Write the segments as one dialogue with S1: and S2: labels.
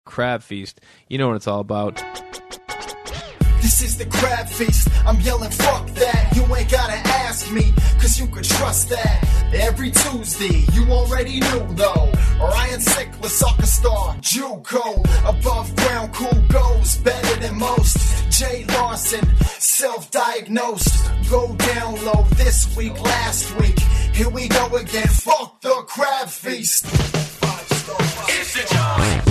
S1: Crab Feast. You know what it's all about.
S2: This is the Crab Feast. I'm yelling, fuck that. You ain't gotta ask me, cause you could trust that. Every Tuesday, you already knew though. Ryan Sickler, soccer star, JUCO. Above ground, cool goes, better than most. Jay Larson, self-diagnosed. Go down low this week, last week. Here we go again, fuck the Crab Feast. It's the time.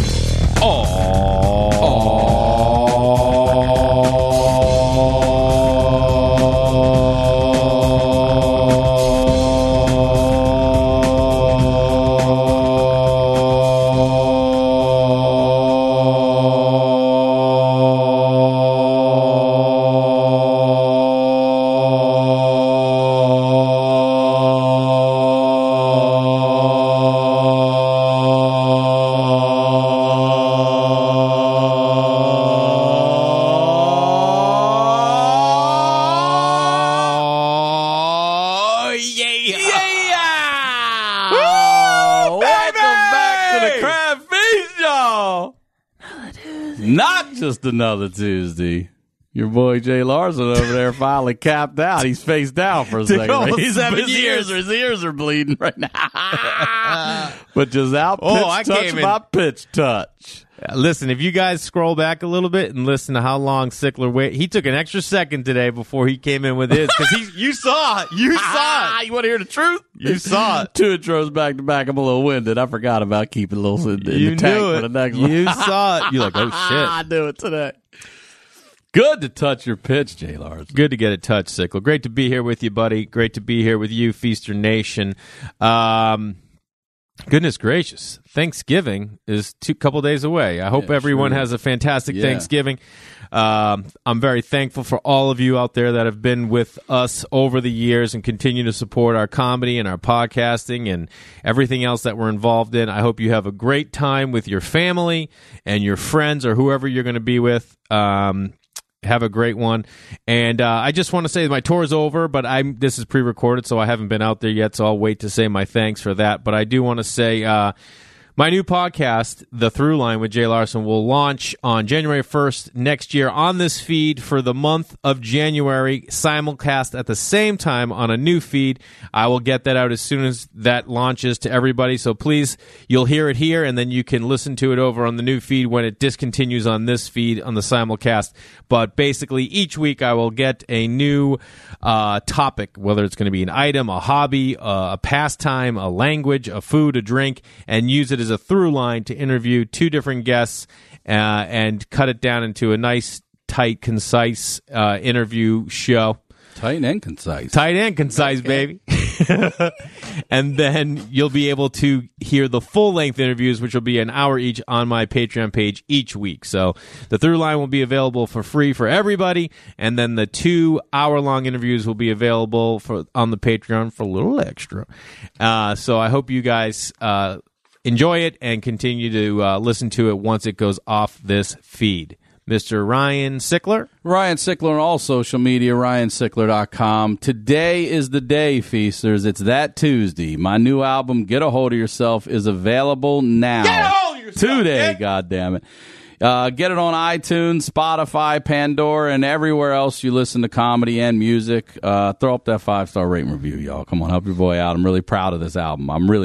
S3: Just another Tuesday. Your boy Jay Larson over there finally capped out. He's face down for a second. He's having his ears are bleeding right now. But just out pitch touch my pitch touch.
S1: Listen, if you guys scroll back a little bit and listen to how long Sickler waited, he took an extra second today before he came in with his. Because you saw it. You saw it.
S3: You want to hear the truth?
S1: You saw it.
S3: 2 intros back to back. I'm a little winded. I forgot about keeping a little in the tank for the next one.
S1: You saw it. You're like, oh, shit.
S3: I do it today. Good to touch your pitch, Jay Larson.
S1: Good to get it touched, Sickler. Great to be here with you, buddy. Great to be here with you, Feaster Nation. Goodness gracious. Thanksgiving is a couple days away. I hope everyone has a fantastic Thanksgiving. I'm very thankful for all of you out there that have been with us over the years and continue to support our comedy and our podcasting and everything else that we're involved in. I hope you have a great time with your family and your friends or whoever you're going to be with. Have a great one. And I just want to say my tour is over, but this is pre-recorded, so I haven't been out there yet, so I'll wait to say my thanks for that. But I do want to say my new podcast, The Throughline with Jay Larson, will launch on January 1st next year on this feed for the month of January, simulcast at the same time on a new feed. I will get that out as soon as that launches to everybody, so please, you'll hear it here, and then you can listen to it over on the new feed when it discontinues on this feed on the simulcast. But basically, each week I will get a new topic, whether it's going to be an item, a hobby, a pastime, a language, a food, a drink, and use it as a through line to interview 2 different guests and cut it down into a nice, tight, concise interview show.
S3: Tight and concise.
S1: Tight and concise, baby. And then you'll be able to hear the full-length interviews, which will be an hour each on my Patreon page each week. So the Through Line will be available for free for everybody, and then the 2-hour-long interviews will be available on the Patreon for a little extra. So I hope you guys enjoy it and continue to listen to it once it goes off this feed. Mr. Ryan Sickler.
S3: Ryan Sickler on all social media, ryansickler.com. Today is the day, Feasters. It's that Tuesday. My new album, Get a Hold of Yourself, is available now.
S1: Get a hold of yourself!
S3: Today, goddammit. Get it on iTunes, Spotify, Pandora, and everywhere else you listen to comedy and music. Throw up that 5-star rating review, y'all. Come on, help your boy out. I'm really proud of this album.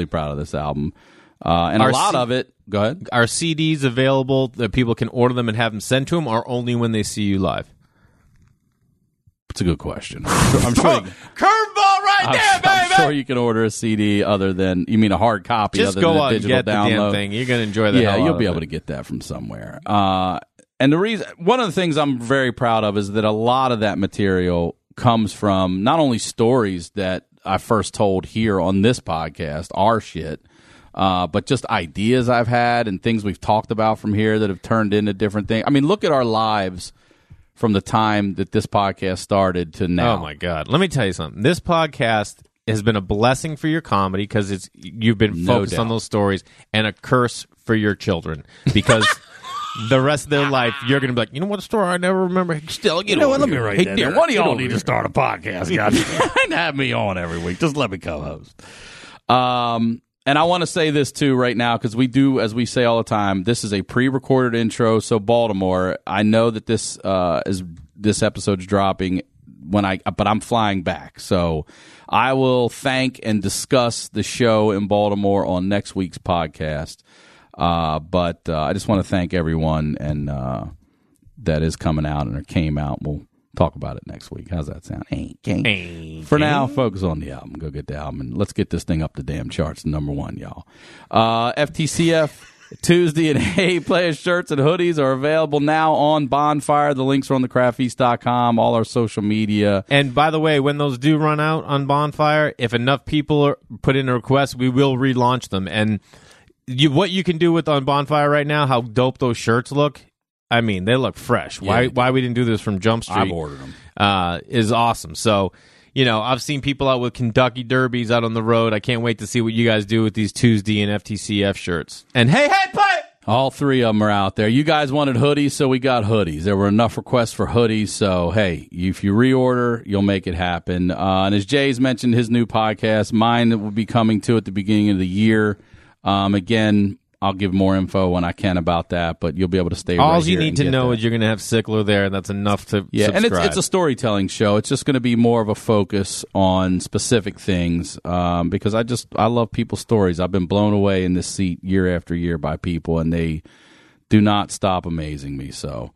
S3: And a lot of it. Go ahead.
S1: Are CDs available that people can order them and have them sent to them, or only when they see you live?
S3: It's a good question. I'm sure
S1: curveball there, baby.
S3: I'm sure you can order a CD other than, you mean a hard copy?
S1: Just
S3: other
S1: go
S3: than
S1: out
S3: a
S1: and
S3: digital
S1: get
S3: download.
S1: the damn thing. You're going to enjoy that.
S3: Yeah, you'll be able to get that from somewhere. And the reason, one of the things I'm very proud of is that a lot of that material comes from not only stories that I first told here on this podcast, our shit, but just ideas I've had and things we've talked about from here that have turned into different things. I mean, look at our lives from the time that this podcast started to now.
S1: Oh, my God. Let me tell you something. This podcast has been a blessing for your comedy because you've been focused on those stories, and a curse for your children because the rest of their life, you're going to be like, you know what, a story I never remember? Still,
S3: you know what, let me write that down. One of y'all need to start a podcast, guys. And have me on every week. Just let me co-host. And I want to say this, too, right now, because we do, as we say all the time, this is a pre-recorded intro. So, Baltimore, I know that this episode's dropping but I'm flying back. So, I will thank and discuss the show in Baltimore on next week's podcast. But I just want to thank everyone and that is coming out and came out. We'll talk about it next week. How's that sound? For now, focus on the album. Go get the album, and let's get this thing up the damn charts. Number 1, y'all. FTCF Tuesday and Hey Players shirts and hoodies are available now on Bonfire. The links are on thecraftfeast.com, all our social media.
S1: And by the way, when those do run out on Bonfire, if enough people put in a request, we will relaunch them. And what you can do with on Bonfire right now, how dope those shirts look. I mean, they look fresh.
S3: Yeah,
S1: why we didn't do this from Jump Street?
S3: I've ordered them.
S1: Is awesome. So, I've seen people out with Kentucky Derbies out on the road. I can't wait to see what you guys do with these Tuesday and FTCF shirts. And hey, play!
S3: All 3 of them are out there. You guys wanted hoodies, so we got hoodies. There were enough requests for hoodies, so hey, if you reorder, you'll make it happen. And as Jay's mentioned, his new podcast, mine will be coming to at the beginning of the year. Again, I'll give more info when I can about that, but you'll be able to stay
S1: All
S3: right
S1: you
S3: here
S1: need to know is you're going to have Sickler there, and that's enough to subscribe.
S3: And it's a storytelling show. It's just going to be more of a focus on specific things because I love people's stories. I've been blown away in this seat year after year by people, and they do not stop amazing me. So,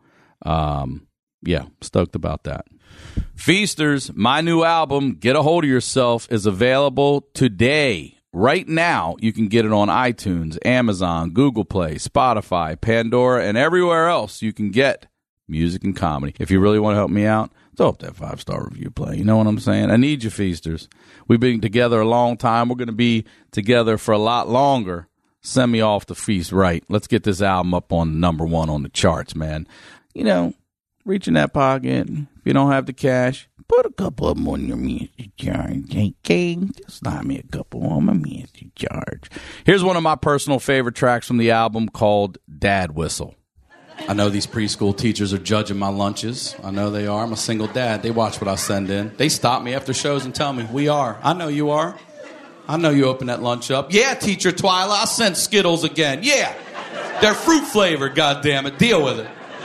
S3: stoked about that. Feasters, my new album, Get a Hold of Yourself, is available today. Right now, you can get it on iTunes, Amazon, Google Play, Spotify, Pandora, and everywhere else you can get music and comedy. If you really want to help me out, throw up that 5-star review play. You know what I'm saying? I need you, Feasters. We've been together a long time. We're going to be together for a lot longer. Send me off to feast right. Let's get this album up on number 1 on the charts, man. Reach in that pocket. If you don't have the cash, put a couple of them on your music charge. Okay? Just slide me a couple on my music charge. Here's one of my personal favorite tracks from the album called Dad Whistle. I know these preschool teachers are judging my lunches. I know they are. I'm a single dad. They watch what I send in. They stop me after shows and tell me, we are. I know you are. I know you open that lunch up. Yeah, Teacher Twyla, I sent Skittles again. Yeah. They're fruit flavored, goddammit. Deal with it.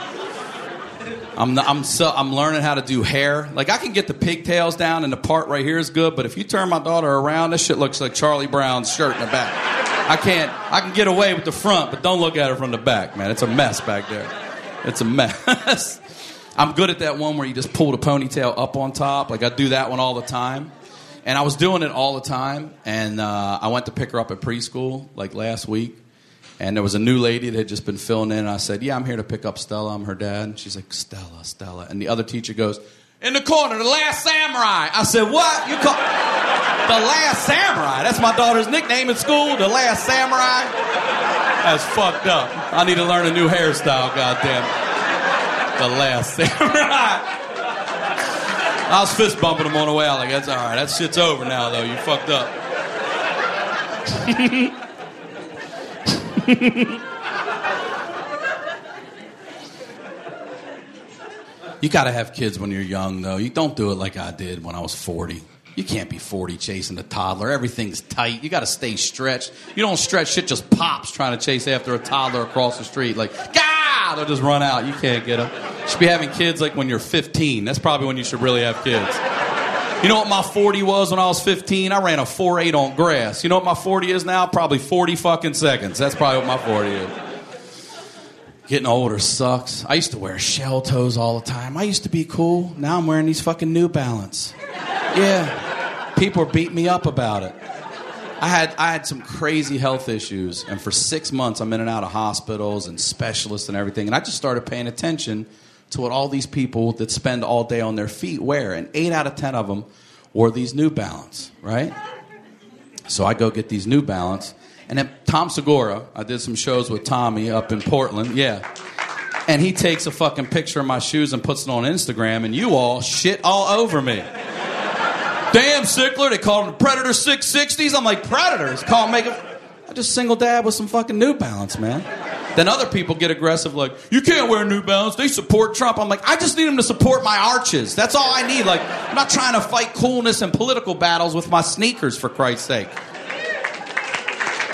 S3: I'm learning how to do hair. Like, I can get the pigtails down, and the part right here is good, but if you turn my daughter around, this shit looks like Charlie Brown's shirt in the back. I can get away with the front, but don't look at her from the back, man. It's a mess back there. It's a mess. I'm good at that one where you just pull the ponytail up on top. Like, I do that one all the time. And I was doing it all the time, and I went to pick her up at preschool, like, last week. And there was a new lady that had just been filling in, and I said, yeah, I'm here to pick up Stella. I'm her dad. And she's like, Stella. And the other teacher goes, in the corner, the Last Samurai. I said, what? You call the Last Samurai? That's my daughter's nickname in school, the Last Samurai? That's fucked up. I need to learn a new hairstyle, goddamn. The Last Samurai. I was fist bumping him on the way out, like, that's all right. That shit's over now, though. You fucked up. You got to have kids when you're young, though. You don't do it like I did when I was 40. You can't be 40 chasing a toddler. Everything's tight. You got to stay stretched. You don't stretch, shit just pops trying to chase after a toddler across the street. Like, Gah! They'll just run out. You can't get them. You should be having kids like when you're 15. That's probably when you should really have kids. You know what my 40 was when I was 15? I ran a 4.8 on grass. You know what my 40 is now? Probably 40 fucking seconds. That's probably what my 40 is. Getting older sucks. I used to wear shell toes all the time. I used to be cool. Now I'm wearing these fucking New Balance. Yeah. People are beating me up about it. I had some crazy health issues, and for 6 months I'm in and out of hospitals and specialists and everything, and I just started paying attention to what all these people that spend all day on their feet wear, and 8 out of 10 of them wore these New Balance, right? So I go get these New Balance, and then Tom Segura, I did some shows with Tommy up in Portland, yeah, and he takes a fucking picture of my shoes and puts it on Instagram, and you all shit all over me. Damn, Sickler, they call them the Predator 660s. I'm like, Predators? Call them, make them. I just single dad with some fucking New Balance, man. Then other people get aggressive like, you can't wear New Balance, they support Trump. I'm like, I just need them to support my arches. That's all I need. Like, I'm not trying to fight coolness and political battles with my sneakers, for Christ's sake.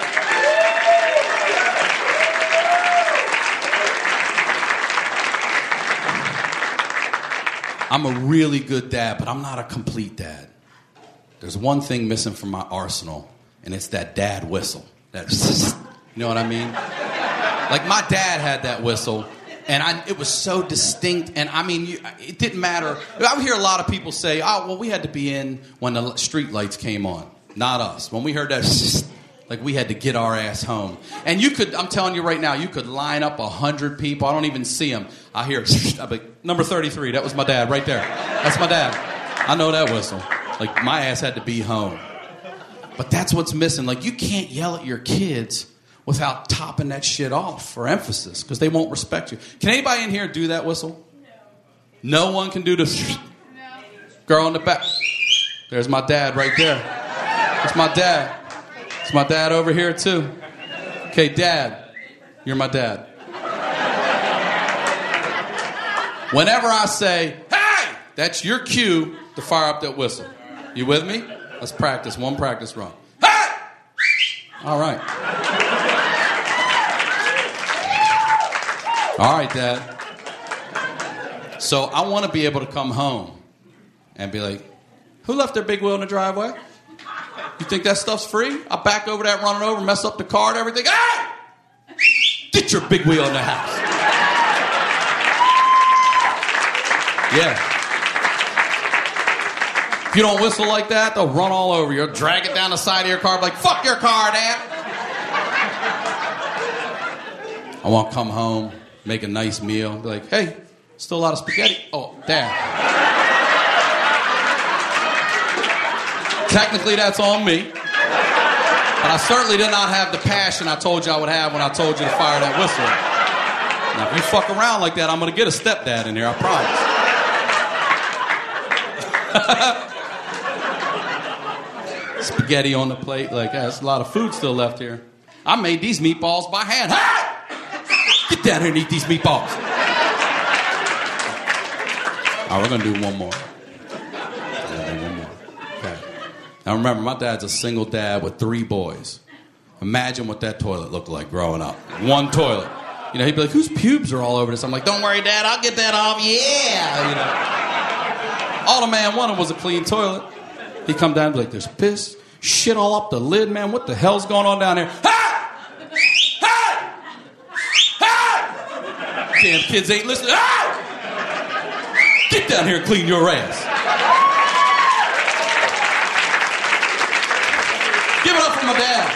S4: I'm a really good dad, but I'm not a complete dad. There's one thing missing from my arsenal, and it's that dad whistle. That, you know what I mean? Like, my dad had that whistle, and it was so distinct, and I mean, it didn't matter. I would hear a lot of people say, oh, well, we had to be in when the street lights came on. Not us. When we heard that, like, we had to get our ass home. And you could, I'm telling you right now, you could line up 100 people. I don't even see them. I hear, I'll be like, number 33, that was my dad right there. That's my dad. I know that whistle. Like, my ass had to be home. But that's what's missing. Like, you can't yell at your kids without topping that shit off for emphasis, because they won't respect you. Can anybody in here do that whistle? No one can do this. No. Girl in the back. There's my dad right there. That's my dad. It's my dad over here, too. Okay, Dad, you're my dad. Whenever I say, hey, that's your cue to fire up that whistle. You with me? Let's practice. One practice run. Hey! All right. All right, Dad. So I want to be able to come home and be like, who left their big wheel in the driveway? You think that stuff's free? I'll back over that, run it over, mess up the car and everything. Hey! Get your big wheel in the house. Yeah. If you don't whistle like that, they'll run all over you. Drag it down the side of your car, be like, fuck your car, Dad. I want to come home, make a nice meal, be like, hey, still a lot of spaghetti. Oh, Dad. Technically, that's on me. But I certainly did not have the passion I told you I would have when I told you to fire that whistle. Now, if you fuck around like that, I'm going to get a stepdad in here, I promise. Spaghetti on the plate, like, there's a lot of food still left here. I made these meatballs by hand. Hey! Get down here and eat these meatballs. All right, we're going to do one more. Okay. Now remember, my dad's a single dad with 3 boys. Imagine what that toilet looked like growing up. One toilet. You know, he'd be like, whose pubes are all over this? I'm like, don't worry, Dad, I'll get that off. Yeah. You know. All the man wanted was a clean toilet. He'd come down and be like, there's piss, shit all up the lid, man. What the hell's going on down here? Hey! Hey! Hey! Damn kids ain't listening. Hey! Get down here and clean your ass. Give it up for my dad.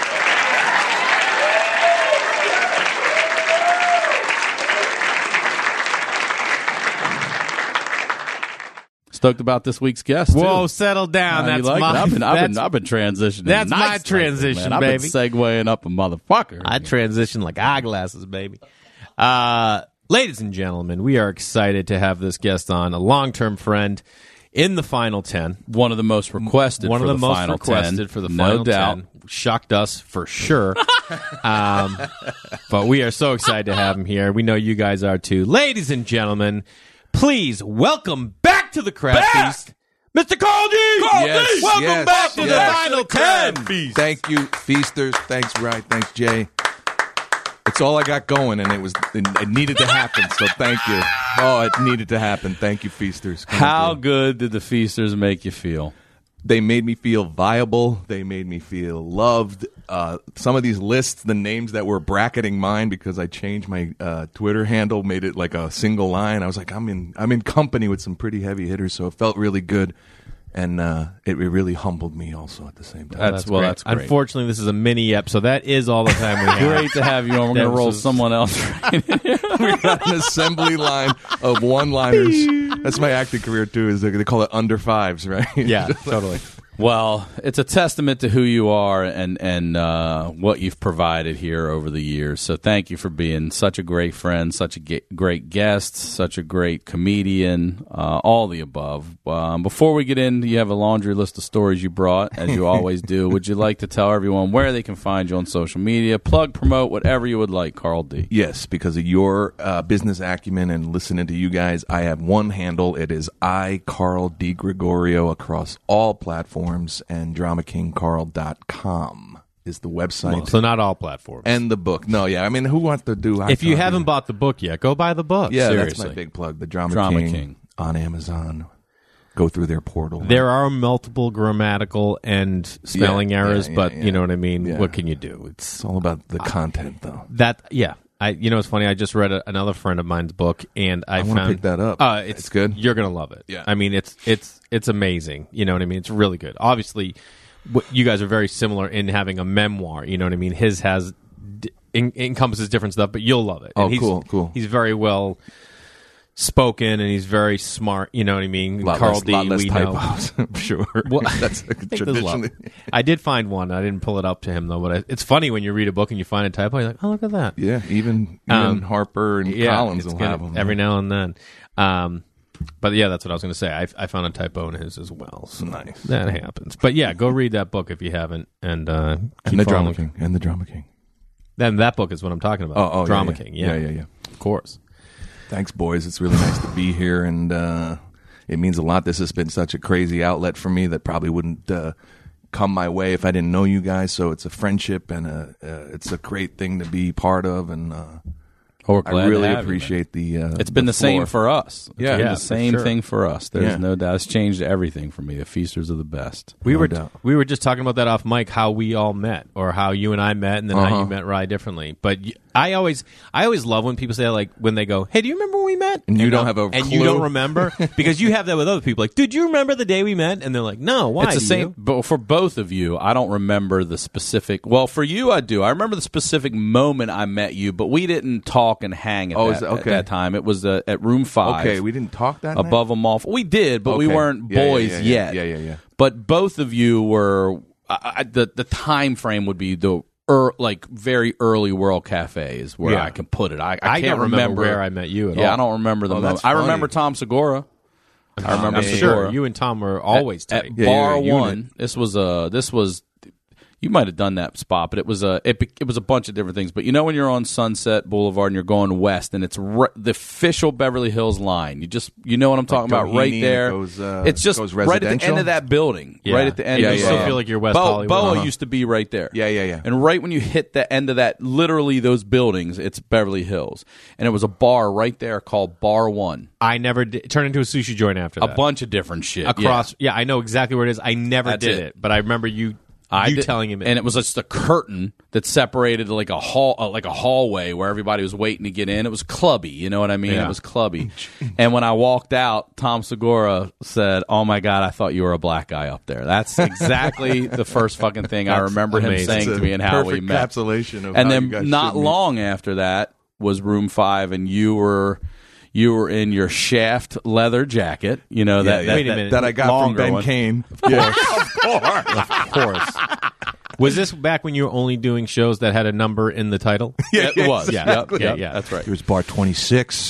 S3: Stoked about this week's guest, too.
S1: Whoa, settle down. That's
S3: like
S1: my.
S3: I've been transitioning.
S1: That's
S3: nice
S1: my transition,
S3: man.
S1: baby.
S3: I've been segueing up a motherfucker.
S1: I transition like eyeglasses, baby. Ladies and gentlemen, we are excited to have this guest on, a long-term friend in the Final 10.
S3: One of the most requested
S1: One
S3: for
S1: of the most
S3: Final
S1: requested
S3: 10.
S1: for the
S3: No
S1: Final
S3: doubt.
S1: 10. Shocked us for sure. But we are so excited to have him here. We know you guys are too. Ladies and gentlemen, please welcome back to the Crab Feast, Mr. Carl D.
S5: Yes,
S1: Welcome
S5: yes,
S1: back to the
S5: yes.
S1: Final 10.
S5: Thank you, Feasters. Thanks, Ryan. Thanks, Jay. It's all I got going, and it needed to happen, so thank you. Oh, it needed to happen. Thank you, Feasters.
S3: How good did the Feasters make you feel?
S5: They made me feel viable. They made me feel loved. Some of these lists, the names that were bracketing mine because I changed my Twitter handle, made it like a single line. I was like, I'm in company with some pretty heavy hitters, so it felt really good. And it really humbled me also at the same time.
S3: That's great.
S1: Unfortunately, this is a mini ep, so that is all the time we have.
S3: Great to have you on. We're going to roll someone else right in here.
S5: We got an assembly line of one-liners. That's my acting career, too. Is they call it under fives, right?
S1: Yeah, totally.
S3: Well, it's a testament to who you are and what you've provided here over the years. So thank you for being such a great friend, such a great guest, such a great comedian, all the above. Before we get in, you have a laundry list of stories you brought, as you always do. Would you like to tell everyone where they can find you on social media? Plug, promote, whatever you would like, Carl D.
S5: Yes, because of your business acumen and listening to you guys, I have one handle. It is Carl D. Gregorio across all platforms. And DramaKingCarl.com is the website.
S1: Well, so not all platforms.
S5: And the book. No, yeah. I mean, who wants to do...
S1: If you haven't bought the book yet, go buy the book.
S5: Yeah,
S1: Seriously.
S5: that's my big plug. The Drama
S3: Drama
S5: King.
S3: King.
S5: on Amazon. Go through their portal.
S1: There are multiple grammatical and spelling errors, but you know what I mean?
S5: Yeah.
S1: What can you do?
S5: It's all about the content, though.
S1: It's funny. I just read another friend of mine's book, and I
S5: want to
S1: found
S5: pick that up.
S1: It's
S5: good.
S1: You're gonna love it.
S5: Yeah.
S1: I mean, it's amazing. You know what I mean? It's really good. Obviously, you guys are very similar in having a memoir. You know what I mean? His has encompasses different stuff, but you'll love it.
S5: Oh,
S1: and
S5: cool.
S1: He's very well spoken, and he's very smart. You know what I mean?
S5: Lot less typos, I'm sure.
S1: Well,
S5: That's a tradition.
S1: I did find one. I didn't pull it up to him though, but it's funny when you read a book and you find a typo. You're like, oh, look at that.
S5: Yeah, even Harper and Collins will have them
S1: every now and then. But yeah, that's what I was going to say. I found a typo in his as well. So
S5: nice.
S1: That happens. But yeah, go read that book if you haven't, and keep
S5: the
S1: following.
S5: Drama King.
S1: Then that book is what I'm talking about.
S5: Oh,
S1: Drama
S5: yeah.
S1: King. Yeah, of course.
S5: Thanks, boys. It's really nice to be here, and it means a lot. This has been such a crazy outlet for me that probably wouldn't come my way if I didn't know you guys. So it's a friendship, and it's a great thing to be part of, and
S3: we're glad
S5: I really
S3: to have
S5: appreciate the.
S3: It's been the same
S5: floor.
S3: for us. It's been the same
S1: for sure.
S3: thing for us. There's no doubt. It's changed everything for me. The Feasters are the best.
S1: We
S5: doubt.
S1: were just talking about that off mic, how we all met, or how you and I met, and then how you met Rye differently. But I always love when people say, like, when they go, "Hey, do you remember when we met?"
S5: And you don't have a
S1: and
S5: clue.
S1: you don't remember because you have that with other people. Like, "Did you remember the day we met?" And they're like, "No, why?"
S3: It's the same, but for both of you, I don't remember the specific. Well, for you, I do. I remember the specific moment I met you, but we didn't talk and hang at that time. It was at Room 5.
S5: Okay, we didn't talk that
S3: above them all. We did, but we weren't boys yet.
S5: Yeah.
S3: But both of you were. The time frame would be the. Very early World Cafe is where I can put it. I can't remember
S1: where I met you at all.
S3: Yeah, I don't remember the moment.
S5: That's
S3: I
S5: funny.
S3: remember Tom Segura. I remember
S1: I'm
S3: Segura.
S1: sure you and Tom were always tight.
S3: At
S5: Yeah,
S3: Bar
S5: you're a
S3: One.
S5: unit.
S3: This was. You might have done that spot, but it was a bunch of different things. But you know when you're on Sunset Boulevard and you're going west, and it's the official Beverly Hills line. You know what I'm talking about, right
S5: Doheny,
S3: there.
S5: It's
S3: just right at the end of that building, right at the end.
S1: You
S3: of
S1: still feel like you're West Hollywood.
S3: Boa used to be right there.
S5: Yeah.
S3: And right when you hit the end of that, literally those buildings, it's Beverly Hills, and it was a bar right there called Bar One.
S1: I never did. Turned into a sushi joint after that.
S3: A bunch of different shit
S1: across. Yeah, I know exactly where it is. I never did it, but I remember you telling him it.
S3: And it was just a curtain that separated like a hallway where everybody was waiting to get in. It was clubby, you know what I mean?
S1: Yeah.
S3: It was clubby. And when I walked out, Tom Segura said, "Oh my God, I thought you were a black guy up there." That's exactly the first fucking thing I remember him
S1: amazing.
S3: saying to me and how we met.
S5: Encapsulation of
S3: And
S5: how you
S3: then
S5: guys
S3: not
S5: should meet.
S3: long after that was Room 5, and you were in your Shaft leather jacket, you know that.
S1: Wait a minute.
S5: that I got from
S3: longer
S5: Ben
S3: one.
S5: Kane. Yeah.
S1: Of course. Was this back when you were only doing shows that had a number in the title?
S3: Yeah, it was.
S1: Exactly.
S3: Yep,
S1: Yeah.
S3: that's right.
S5: It was bar 26.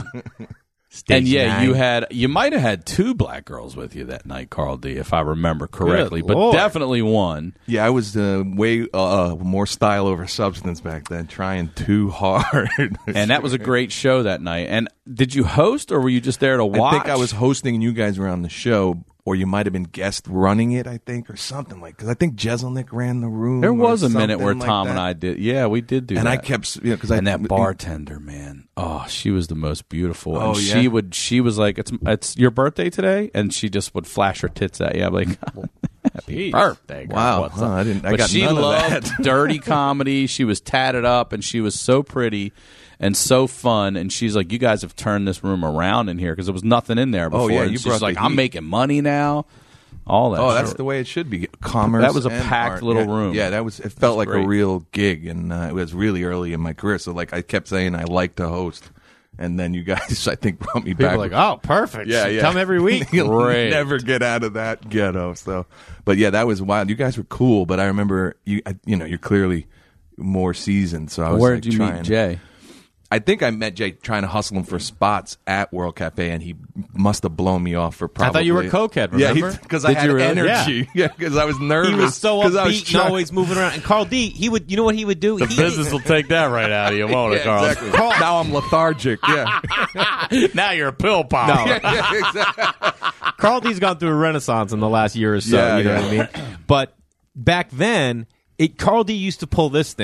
S3: And yeah,
S1: 9.
S3: you might have had 2 black girls with you that night, Carl D, if I remember correctly,
S1: Good
S3: but
S1: Lord.
S3: definitely one.
S5: Yeah, I was way more style over substance back then, trying too hard.
S3: And that was a great show that night. And did you host, or were you just there to watch?
S5: I think I was hosting and you guys were on the show, or you might have been guest running it, I think, or something like. Because I think Jeselnik ran the room.
S3: There was
S5: or
S3: a minute where
S5: something like
S3: Tom
S5: that.
S3: and I did. Yeah, we did do
S5: And
S3: that.
S5: I kept, because
S3: and that bartender, man, she was the most beautiful.
S5: Oh,
S3: and
S5: yeah?
S3: she was like, "It's your birthday today," and she just would flash her tits at you. I'm like, "Happy birthday, girl.
S5: Wow.
S3: What's
S5: Huh,
S3: up?"
S5: I didn't. I
S3: But
S5: got
S3: she
S5: none of
S3: loved
S5: that.
S3: dirty comedy. She was tatted up, and she was so pretty and so fun. And she's like, "You guys have turned this room around in here because there was nothing in there before."
S5: Oh, yeah,
S3: and
S5: you
S3: she's
S5: brought the
S3: like, "I'm
S5: heat.
S3: making money now." All that.
S5: Oh, that's
S3: shit.
S5: the way it should be. Commerce.
S3: That was a
S5: and
S3: packed
S5: art.
S3: little
S5: Yeah.
S3: room.
S5: Yeah, that was. It felt like
S3: great.
S5: a real gig, and it was really early in my career. So, like, I kept saying I like to host, and then you guys, I think, brought me
S1: People
S5: back.
S1: are like, oh, perfect.
S5: Yeah.
S1: Come every week.
S5: You'll
S3: Great.
S5: never get out of that ghetto. So, but yeah, that was wild. You guys were cool, but I remember you're clearly more seasoned. So I was
S3: Where
S5: like,
S3: did you meet Jay?
S5: I think I met Jay trying to hustle him for spots at World Cafe, and he must have blown me off for probably.
S1: I thought you were a cokehead, remember?
S5: Yeah, because I
S3: Did
S5: had
S3: you really?
S5: energy. Yeah, because I was nervous.
S1: He was so
S5: 'cause I was
S1: upbeat and
S5: trying-
S1: always moving around. And Carl D, he would, you know what he would do?
S3: The business will take that right out of you, won't it,
S5: Yeah,
S3: Carl?
S5: exactly. Now I'm lethargic. Yeah.
S3: Now you're a pill pop.
S1: No.
S5: Yeah, exactly.
S1: Carl D's gone through a renaissance in the last year or so.
S5: Yeah,
S1: you know
S5: yeah.
S1: what I mean? But back then, Carl D used to pull this thing.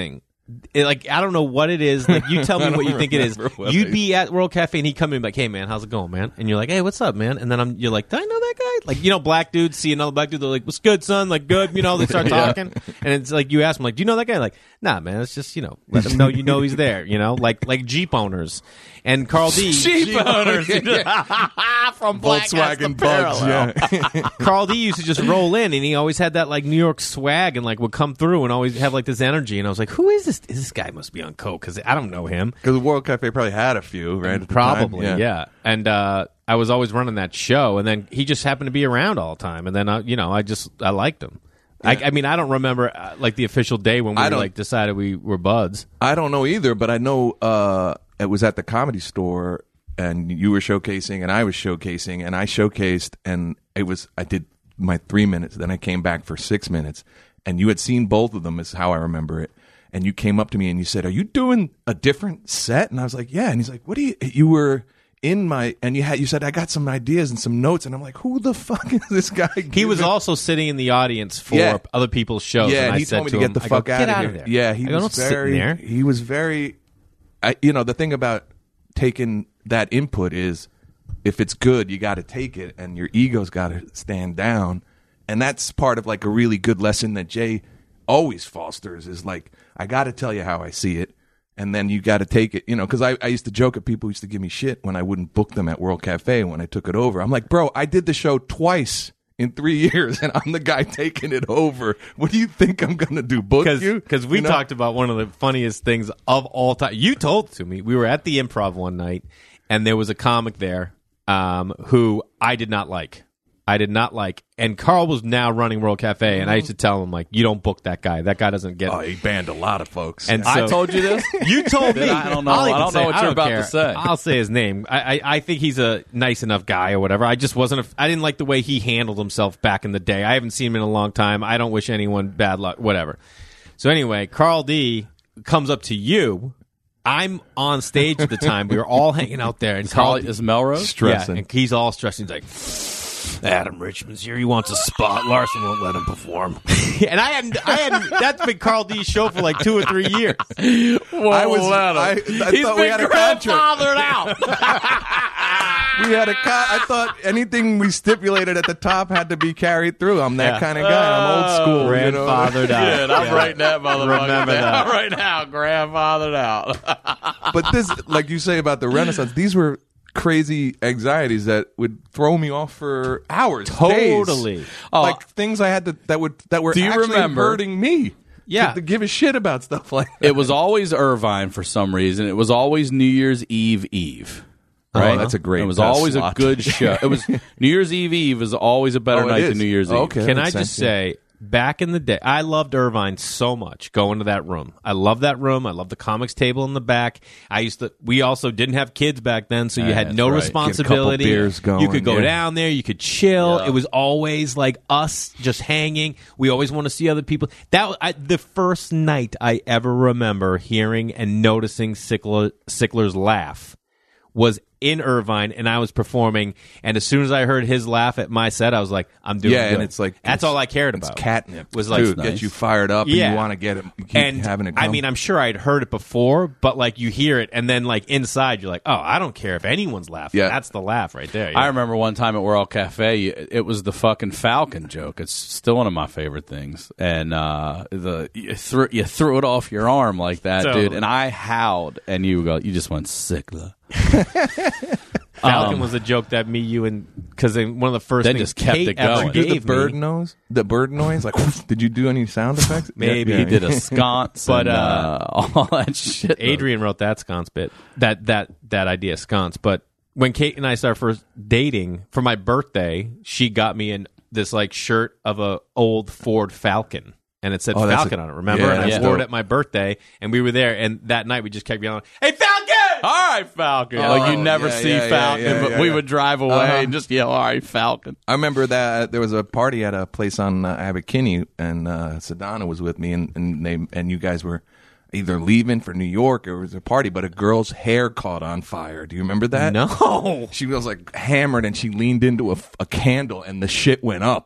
S1: like I don't know what it is. Like you tell me what you think it is. You'd be at World Cafe and he'd come in like, "Hey man, how's it going, man?" And you're like, "Hey, what's up, man?" And then you're like, "Do I know that guy?" Like black dudes see another black dude, they're like, "What's good, son?" Like, "Good," they start talking, and it's like you ask them like, "Do you know that guy?" Like, "Nah, man, it's just let them know he's there." like Jeep owners and Carl D.
S3: Jeep owners from
S5: Volkswagen Bugs. Yeah.
S1: Carl D used to just roll in, and he always had that like New York swag, and like would come through and always have like this energy. And I was like, "Who is this? This guy must be on coke because I don't know him."
S5: Because the World Cafe probably had a few, right? At the
S1: Probably,
S5: time.
S1: yeah. And I was always running that show, and then he just happened to be around all the time. And then I liked him. Yeah. I mean, I don't remember like the official day when we like decided we were buds.
S5: I don't know either, but I know it was at the Comedy Store, and you were showcasing, and I was showcasing, and I showcased, and I did my 3 minutes, then I came back for 6 minutes, and you had seen both of them, is how I remember it. And you came up to me and you said, "Are you doing a different set?" And I was like, "Yeah." And he's like, you were in my, and you said, "I got some ideas and some notes." And I'm like, "Who the fuck is this guy?"
S1: He was also sitting in the audience for other people's shows.
S5: Yeah,
S1: and I
S5: he
S1: said
S5: told me to get the fuck out of here. Yeah, he was very, the thing about taking that input is if it's good, you got to take it and your ego's got to stand down. And that's part of like a really good lesson that Jay always fosters is like, I got to tell you how I see it. And then you got to take it, because I used to joke at people who used to give me shit when I wouldn't book them at World Cafe when I took it over. I'm like, bro, I did the show twice in 3 years, and I'm the guy taking it over. What do you think I'm going to do, book you?
S1: Because we talked about one of the funniest things of all time. You told it to me. We were at the Improv one night, and there was a comic there who I did not like. And Carl was now running World Cafe, and I used to tell him, like, you don't book that guy. That guy doesn't get it.
S5: Oh, he banned a lot of folks.
S1: And
S3: I told you this?
S1: You told me.
S3: I don't know. I don't know what you're about to say.
S1: I'll say his name. I think he's a nice enough guy or whatever. I just wasn't. I didn't like the way he handled himself back in the day. I haven't seen him in a long time. I don't wish anyone bad luck, whatever. So anyway, Carl D comes up to you. I'm on stage at the time. We were all hanging out there. And
S3: Carl is Melrose?
S5: Stressing.
S1: Yeah, and he's all stressed. He's like, "Adam Richman's here. He wants a spot. Larson won't let him perform." And I hadn't. That's been Carl D's show for like 2 or 3 years.
S5: I thought we had a
S3: grandfathered out.
S5: We had I thought anything we stipulated at the top had to be carried through. I'm that kind of guy. I'm old school.
S1: Grandfathered out.
S3: Dude, I'm writing that motherfucker.
S1: Remember that.
S3: Right now, grandfathered out.
S5: But this, like you say about the Renaissance, these were crazy anxieties that would throw me off for hours,
S1: Totally.
S5: days. Like things I had that were
S3: Do you
S5: actually
S3: remember?
S5: hurting me.
S1: Yeah.
S5: To give a shit about stuff like that.
S3: It was always Irvine for some reason. It was always New Year's Eve. Right,
S5: that's a great.
S3: It was always
S5: slot.
S3: a good show. It was New Year's Eve is always a better night than New Year's Eve.
S5: Okay,
S1: Can I
S5: makes
S1: just
S5: sense, yeah.
S1: say, back in the day, I loved Irvine so much. Going to that room, I love that room. I love the comics table in the back. We also didn't have kids back then, so you had no
S3: right.
S1: responsibility.
S5: Get a couple beers going,
S1: you could go
S5: yeah.
S1: down there. You could chill.
S3: Yeah.
S1: It was always like us just hanging. We always want to see other people. The first night I ever remember hearing and noticing Sickler's laugh was in Irvine, and I was performing, and as soon as I heard his laugh at my set, I was like, I'm doing good.
S5: And it's like
S1: that's all I cared about.
S5: It's catnip.
S1: Was like,
S5: Dude, get you fired up, and you want to get it. You keep having it come.
S1: I mean, I'm sure I'd heard it before, but like you hear it, and then like inside, you're like, oh, I don't care if anyone's laughing.
S5: Yeah.
S1: That's the laugh right there.
S3: I remember one time at World Cafe, it was the fucking Falcon joke. It's still one of my favorite things, and you threw it off your arm like that,
S1: Totally.
S3: dude. And I howled, and you just went Sickler.
S1: Falcon was a joke that you and because one of the first
S3: They
S1: things
S3: just kept
S1: Kate
S3: it going.
S1: ever
S5: Did you do
S1: gave
S5: the bird
S1: me,
S5: nose? The bird noise? Like, did you do any sound effects?
S1: Maybe.
S3: He did a sconce,
S1: But,
S3: and, all that shit.
S1: Adrian wrote that sconce bit, that idea sconce. But when Kate and I started first dating, for my birthday, she got me this like shirt of a old Ford Falcon. And it said Falcon on it, remember?
S5: Yeah,
S1: and I
S5: that's
S1: wore it
S5: dope.
S1: at my birthday, and we were there, and that night we just kept yelling, "Hey, Falcon!"
S3: All right, Falcon. Like you never see Falcon, but we would drive away and just yell, "All right, Falcon."
S5: I remember that there was a party at a place on Abbot Kinney, and Sedona was with me, and you guys were either leaving for New York or it was a party, but a girl's hair caught on fire. Do you remember that?
S1: No.
S5: She was like hammered, and she leaned into a candle, and the shit went up.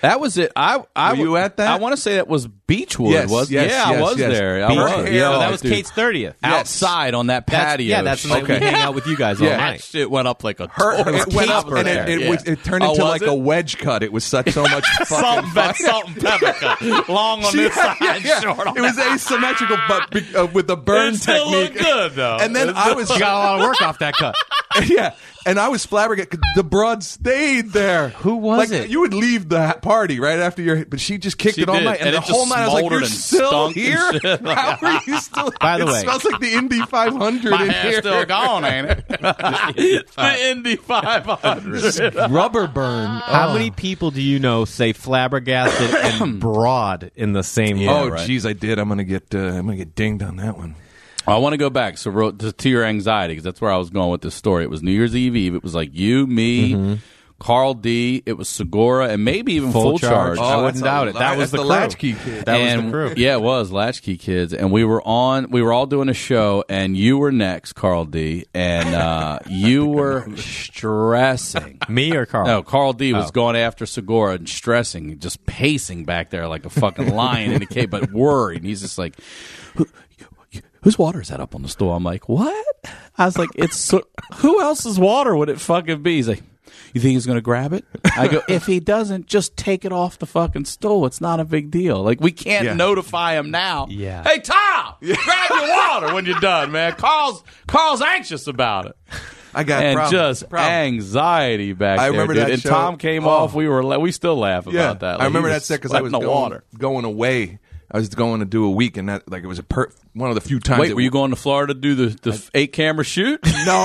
S3: That was it.
S5: Were you at that?
S3: I want to say that was Beechwood.
S5: Yes,
S3: was
S5: yes,
S3: yeah,
S5: yes,
S3: I was
S5: yes.
S3: there. I
S5: Her
S3: was.
S5: hair,
S1: that was
S3: dude.
S1: Kate's 30th.
S3: Outside on that patio.
S1: That's the night we hang out with you guys all
S5: Yeah.
S3: That
S1: night.
S3: shit went up like a
S5: It went up, and it turned into like a wedge cut. It was so much fucking
S3: salt and pepper cut. Long on this side, short on
S5: It was asymmetrical, but with the burn
S3: It still
S5: technique.
S3: looked good, though.
S5: And then I was
S1: You got a lot of work off that cut.
S5: yeah, and I was flabbergasted. The broad stayed there.
S1: Who was it?
S5: You would leave the party right after but she just kicked it all
S3: did,
S5: night, and
S3: and
S5: the
S3: it just
S5: whole night I was like,
S3: smoldered
S5: "You're
S3: and
S5: still
S3: stunk and
S5: here?
S3: shit.
S5: How are you still?"
S1: By the way,
S5: it smells like the Indy 500
S3: My
S5: in
S3: hair's
S5: here.
S3: still gone, ain't it? The Indy 500.
S5: Rubber burn.
S1: How many people do you know say flabbergasted and broad in the same
S3: Yeah,
S5: Oh,
S1: word?
S3: right.
S5: geez, I did. I'm gonna get dinged on that one.
S3: I want to go back to your anxiety because that's where I was going with this story. It was New Year's Eve. It was like you, me, Carl D. It was Segura, and maybe even Full Charge.
S1: I wouldn't doubt it. That was the crew.
S5: Latchkey Kid.
S1: That was
S3: And-
S1: the crew.
S3: Yeah, it was Latchkey Kids, and we were all doing a show, and you were next, Carl D. And you were stressing.
S1: Me or Carl?
S3: No, Carl D was going after Segura and stressing, just pacing back there like a fucking lion in a cave, but worried. And he's just like, whose water is that up on the stool? I'm like, what? I was like, who else's water would it fucking be? He's like, you think he's going to grab it? I go, if he doesn't, just take it off the fucking stool. It's not a big deal. Like, we can't notify him now.
S1: Yeah.
S3: Hey, Tom, grab your water when you're done, man. Carl's anxious about it.
S5: I got
S3: And
S5: problem.
S3: just
S5: Problem.
S3: anxiety back
S5: I
S3: there,
S5: remember
S3: dude.
S5: that
S3: And
S5: show.
S3: Tom came off. We still laugh about that. Like,
S5: I remember
S3: he
S5: that
S3: was
S5: set because I was
S3: sweating the water.
S5: going away. I was going to do a week, and that it was one of the few times.
S3: Wait, were you going to Florida to do the 8-camera shoot?
S5: No.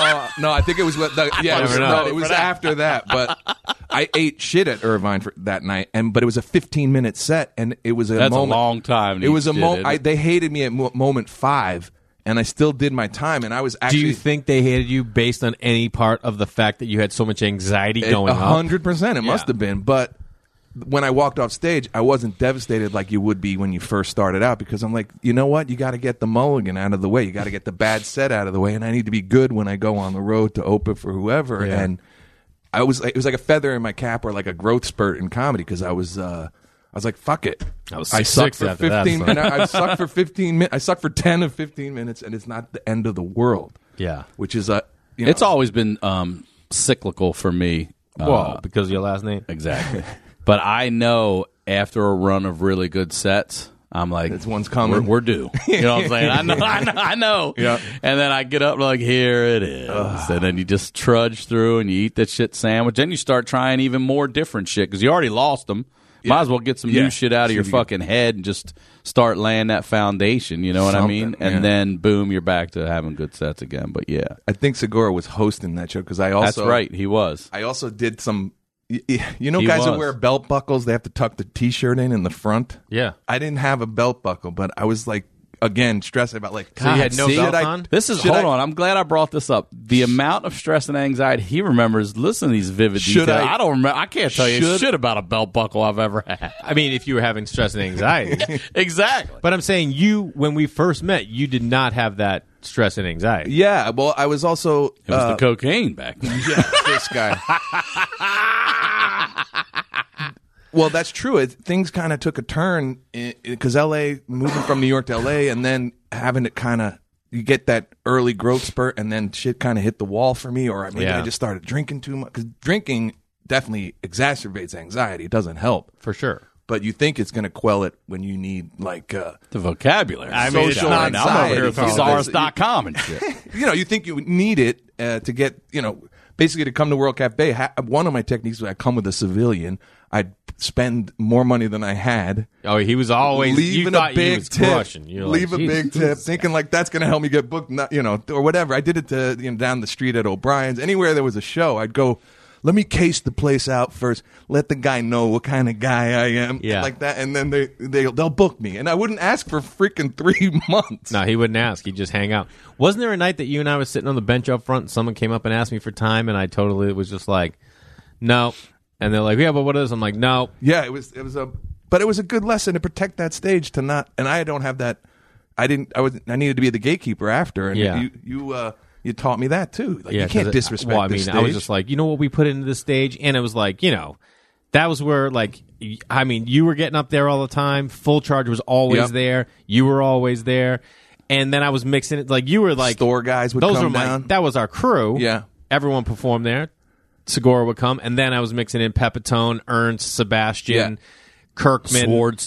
S5: I think it was it was after that. But I ate shit at Irvine for that night, but it was a 15-minute set, and it was
S3: That's
S5: moment.
S3: a long time.
S5: It was a moment.
S3: moment.
S5: They hated me at moment 5, and I still did my time, and I was
S1: Do
S5: actually.
S1: you think they hated you based on any part of the fact that you had so much anxiety going up?
S5: 100%. It must have been, but. When I walked off stage, I wasn't devastated like you would be when you first started out because I'm like, you know what? You got to get the mulligan out of the way. You got to get the bad set out of the way, and I need to be good when I go on the road to open for whoever.
S1: Yeah.
S5: And it was like a feather in my cap or like a growth spurt in comedy because I was like, fuck it.
S1: I was
S5: I
S1: 6'6"
S5: sucked for
S1: after that,
S5: 15
S1: so.
S5: minutes. I sucked for 15 minutes. I sucked for 10 of 15 minutes, and it's not the end of the world.
S1: Yeah.
S5: Which is
S3: It's always been cyclical for me.
S1: Well, because of your last name?
S3: Exactly. But I know after a run of really good sets, I'm like,
S5: This one's coming.
S3: We're due. You know what I'm saying? I know.
S5: Yeah.
S3: And then I get up like, here it is. And then you just trudge through and you eat that shit sandwich. Then you start trying even more different shit because you already lost them. Might as well get some new shit out of your fucking head and just start laying that foundation. You know what I mean? And then boom, you're back to having good sets again. But yeah,
S5: I think Segura was hosting that show because I also
S3: that's right. He was.
S5: I also did some. You know,
S3: He
S5: guys who
S3: was.
S5: wear belt buckles, they have to tuck the T-shirt in the front.
S1: Yeah.
S5: I didn't have a belt buckle, but I was like, again, stressing about like.
S1: So you had no
S3: see,
S1: belt
S5: I-
S1: on?
S3: This is
S5: Should
S3: hold
S5: I-
S3: on. I'm glad I brought this up. The amount of stress and anxiety he remembers. Listen to these vivid
S5: Should
S3: details.
S5: I-
S3: I don't remember. I can't tell you
S5: should-
S3: shit about a belt buckle I've ever had.
S1: I mean, if you were having stress and anxiety.
S3: Exactly.
S1: But I'm saying when we first met, you did not have that stress and anxiety.
S5: Yeah, well, I was also.
S3: It was the cocaine back then.
S5: Yeah, this guy. Well, that's true. Things kind of took a turn because L.A. moving from New York to L.A. and then having it kind of you get that early growth spurt and then shit kind of hit the wall for me, or maybe I just started drinking too much because drinking definitely exacerbates anxiety. It doesn't help
S1: For sure.
S5: but you think it's going to quell it when you need like
S3: The vocabulary.
S1: I mean, it's
S5: social
S1: not
S5: anxiety.
S1: I'm over here with all this.
S3: SARS.com and shit.
S5: you think you need it to get basically to come to World Cafe. One of my techniques was I come with a civilian. I'd spend more money than I had.
S1: Oh, he was always you
S5: Leaving
S1: thought
S5: a
S1: you
S5: big
S1: was
S5: tip.
S1: crushing. You're
S5: Leave
S1: like,
S5: a big tip, thinking like that's going to help me get booked, or whatever. I did it to down the street at O'Brien's. Anywhere there was a show, I'd go. Let me case the place out first. Let the guy know what kind of guy I am, like that, and then they'll book me. And I wouldn't ask for freaking 3 months.
S1: No, he wouldn't ask. He'd just hang out. Wasn't there a night that you and I was sitting on the bench up front and someone came up and asked me for time and I totally was just like, no. And they're like, yeah, but what is? I'm like, no.
S5: Yeah, it was a good lesson to protect that stage to not. And I don't have that. I needed to be the gatekeeper after. And you taught me that too. Like, you can't disrespect.
S1: Well, I mean,
S5: this stage.
S1: I was just like, you know what we put into this stage, and it was like, that was where, like, I mean, you were getting up there all the time. Full Charge was always there. You were always there. And then I was mixing it. Like, you were like...
S5: Store guys would come down.
S1: That was our crew.
S5: Yeah.
S1: Everyone performed there. Segura would come. And then I was mixing in Pepitone, Ernst, Sebastian, Kirkman.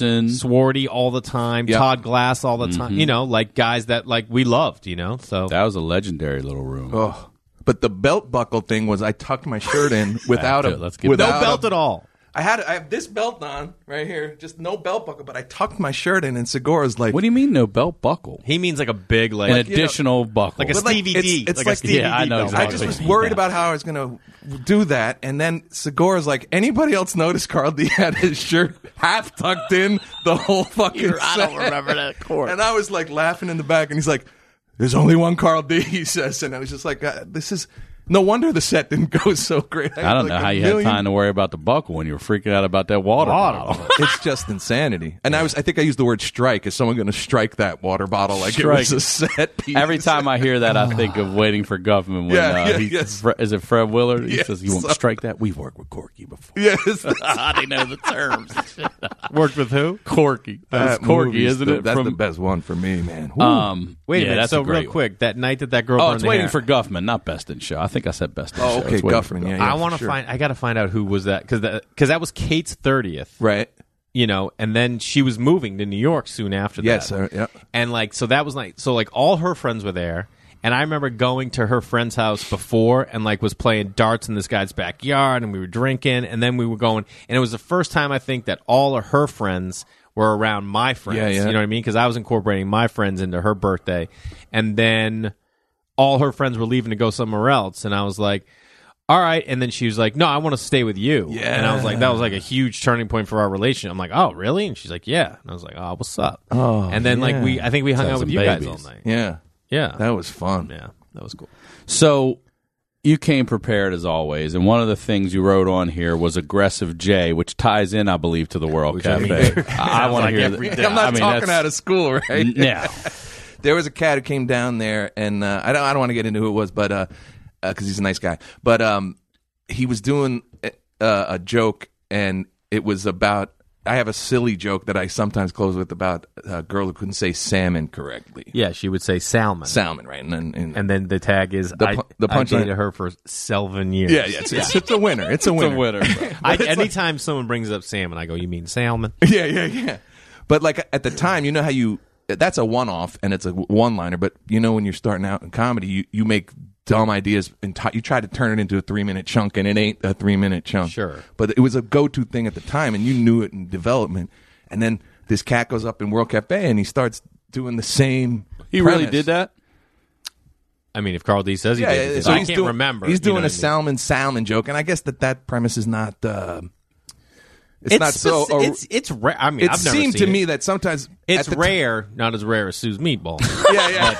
S1: Swarty all the time.
S5: Yep.
S1: Todd Glass all the time. You know, like, guys that, like, we loved, you know? So
S3: That was a legendary little room.
S5: Oh. But the belt buckle thing was I tucked my shirt in without
S3: No
S1: belt at all.
S5: I have this belt on right here, just no belt buckle, but I tucked my shirt in, and Segura's like,
S3: What do you mean no belt buckle?
S1: He means like a big, like...
S3: An additional buckle.
S1: Like a
S5: But, like,
S1: Stevie D.
S5: it's
S1: like
S5: like
S1: a Stevie D.
S3: I know
S1: belt.
S5: I
S3: exactly.
S5: just was worried about how I was going to do that, and then Segura's like, anybody else notice Carl D had his shirt half tucked in the whole fucking set?
S3: I don't remember that chord.
S5: And I was like laughing in the back, and he's like, there's only one Carl D, he says, and I was just like, this is... No wonder the set didn't go so great.
S3: I don't know how you had time to worry about the buckle when you were freaking out about that water bottle.
S5: It's just insanity. And I think I used the word strike. Is someone going to strike that water bottle like it was a set piece?
S3: Every time I hear that, I think of Waiting for Guffman. When, is it Fred Willard? He says, you won't strike that? We've worked with Corky before.
S5: Yes.
S3: They know the terms.
S1: Worked with who?
S3: Corky. That's Corky, isn't it?
S5: That's the best one for me, man.
S1: Wait a minute.
S3: That's
S1: So
S3: a great
S1: real quick, that night that girl
S3: Oh,
S1: burned
S3: it's
S1: the
S3: Waiting
S1: hair,
S3: for Guffman, not Best in Show. I think I said Best in Show.
S5: okay,
S3: It's Waiting for
S5: Guffman. Yeah,
S1: I want to find. I got to find out who was that because that was Kate's 30th,
S5: right.
S1: you know, and then she was moving to New York soon after that.
S5: Yes, sir. Yep.
S1: And like, so that was like, so like all her friends were there. And I remember going to her friend's house before and like was playing darts in this guy's backyard and we were drinking and then we were going. And it was the first time I think that all of her friends were around my friends.
S5: Yeah, yeah.
S1: You know what I mean? Because I was incorporating my friends into her birthday. And then all her friends were leaving to go somewhere else. And I was like, all right. And then she was like, no, I want to stay with you.
S5: Yeah.
S1: And I was like, that was like a huge turning point for our relationship. I'm like, oh, really? And she's like, yeah. And I was like, oh, what's up?
S5: Oh,
S1: and then like I think we hung out with you guys all night.
S5: Yeah.
S1: Yeah.
S5: That was fun.
S1: Yeah. That was cool.
S3: So you came prepared as always, and one of the things you wrote on here was Aggressive J, which ties in, I believe, to the World Cafe. I want to hear that.
S5: I'm not talking out of school, right?
S3: Yeah.
S5: There was a cat who came down there, and I don't want to get into who it was, but because he's a nice guy. But he was doing a joke, and it was about. I have a silly joke that I sometimes close with about a girl who couldn't say salmon correctly.
S1: Yeah, she would say salmon.
S5: Salmon, right? And
S1: then the tag is
S5: the
S1: I
S5: punchline-
S1: dated her for 7 years.
S5: yeah, it's a winner. It's a winner.
S1: Anytime someone brings up salmon, I go, you mean salmon?
S5: Yeah. But like at the time, you know how that's a one-off and it's a one-liner. But you know when you're starting out in comedy, you make dumb ideas and you try to turn it into a 3-minute chunk, and it ain't a 3-minute chunk.
S1: Sure.
S5: But it was a go-to thing at the time, and you knew it in development. And then this cat goes up in World Cafe and he starts doing the same.
S3: He really
S5: premise.
S3: did that?
S1: I mean, if Carl D says he did, because
S5: so
S1: I
S5: he's
S1: can't
S5: doing,
S1: remember.
S5: He's doing
S1: you know
S5: a salmon joke, and I guess that premise is not. It's not so.
S1: It's rare. I mean,
S5: it
S1: I've never
S5: seemed
S1: seen
S5: to me
S1: it.
S5: that sometimes
S1: It's
S5: at the
S1: rare, not as rare as Sue's meatball.
S5: Yeah.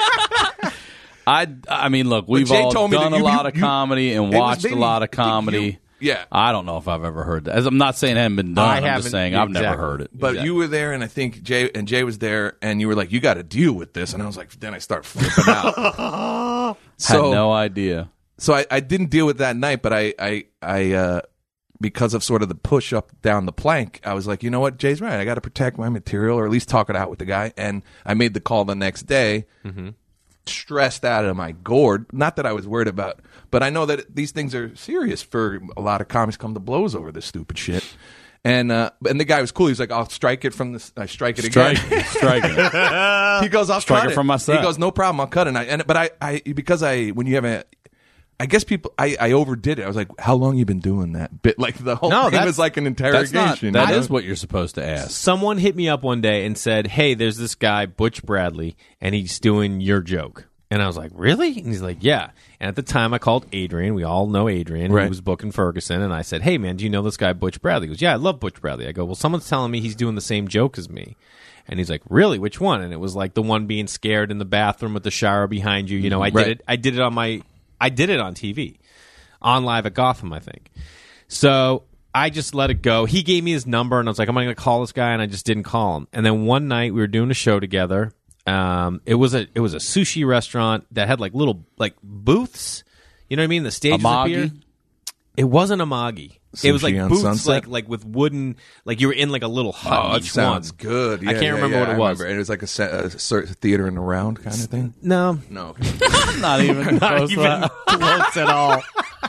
S3: I mean, look, we've
S5: Jay
S3: all
S5: told me
S3: done
S5: that
S3: a lot of comedy and watched a lot of comedy.
S5: Yeah.
S3: I don't know if I've ever heard that. As I'm not saying it hadn't been done. I'm
S1: haven't-
S3: just saying I've never
S1: exactly.
S3: heard it.
S5: But you were there, and I think Jay was there, and you were like, "You got to deal with this," and I was like, then I start flipping out.
S3: Had no idea.
S5: So I didn't deal with that night, but I because of sort of the push up down the plank, I was like, you know what, Jay's right. I got to protect my material, or at least talk it out with the guy. And I made the call the next day, stressed out of my gourd. Not that I was worried about, but I know that these things are serious for a lot of comics come to blows over this stupid shit. And the guy was cool. He's like, I'll strike it from the. I strike it again.
S3: Strike it.
S5: He goes, I'll
S3: Strike
S5: cut
S3: it from my set.
S5: He goes, no problem, I'll cut it. But when you have I guess I overdid it. I was like, how long you been doing that bit? Like the whole thing was like an interrogation.
S3: That is what you're supposed to ask.
S1: Someone hit me up one day and said, hey, there's this guy, Butch Bradley, and he's doing your joke. And I was like, really? And he's like, yeah. And at the time, I called Adrian. We all know Adrian.
S5: Right.
S1: He was booking Ferguson. And I said, hey, man, do you know this guy, Butch Bradley? He goes, yeah, I love Butch Bradley. I go, well, someone's telling me he's doing the same joke as me. And he's like, really? Which one? And it was like the one being scared in the bathroom with the shower behind you. You know, I did it on TV. On Live at Gotham, I think. So I just let it go. He gave me his number, and I was like, I'm going to call this guy, and I just didn't call him. And then one night, we were doing a show together. It was a sushi restaurant that had like little like booths. You know what I mean? The stages up here.
S3: Amagi?
S1: It wasn't Amagi. It was like
S5: Sushi on
S1: booths,
S5: Sunset?
S1: like with wooden, like you were in like a little hut.
S5: Oh,
S1: in
S5: it
S1: each
S5: sounds
S1: one.
S5: good. Yeah,
S1: I can't remember what it was.
S5: And it was like a theater in the round kind of thing.
S1: No,
S5: No,
S3: Not even
S1: not
S3: close.
S1: even close at all.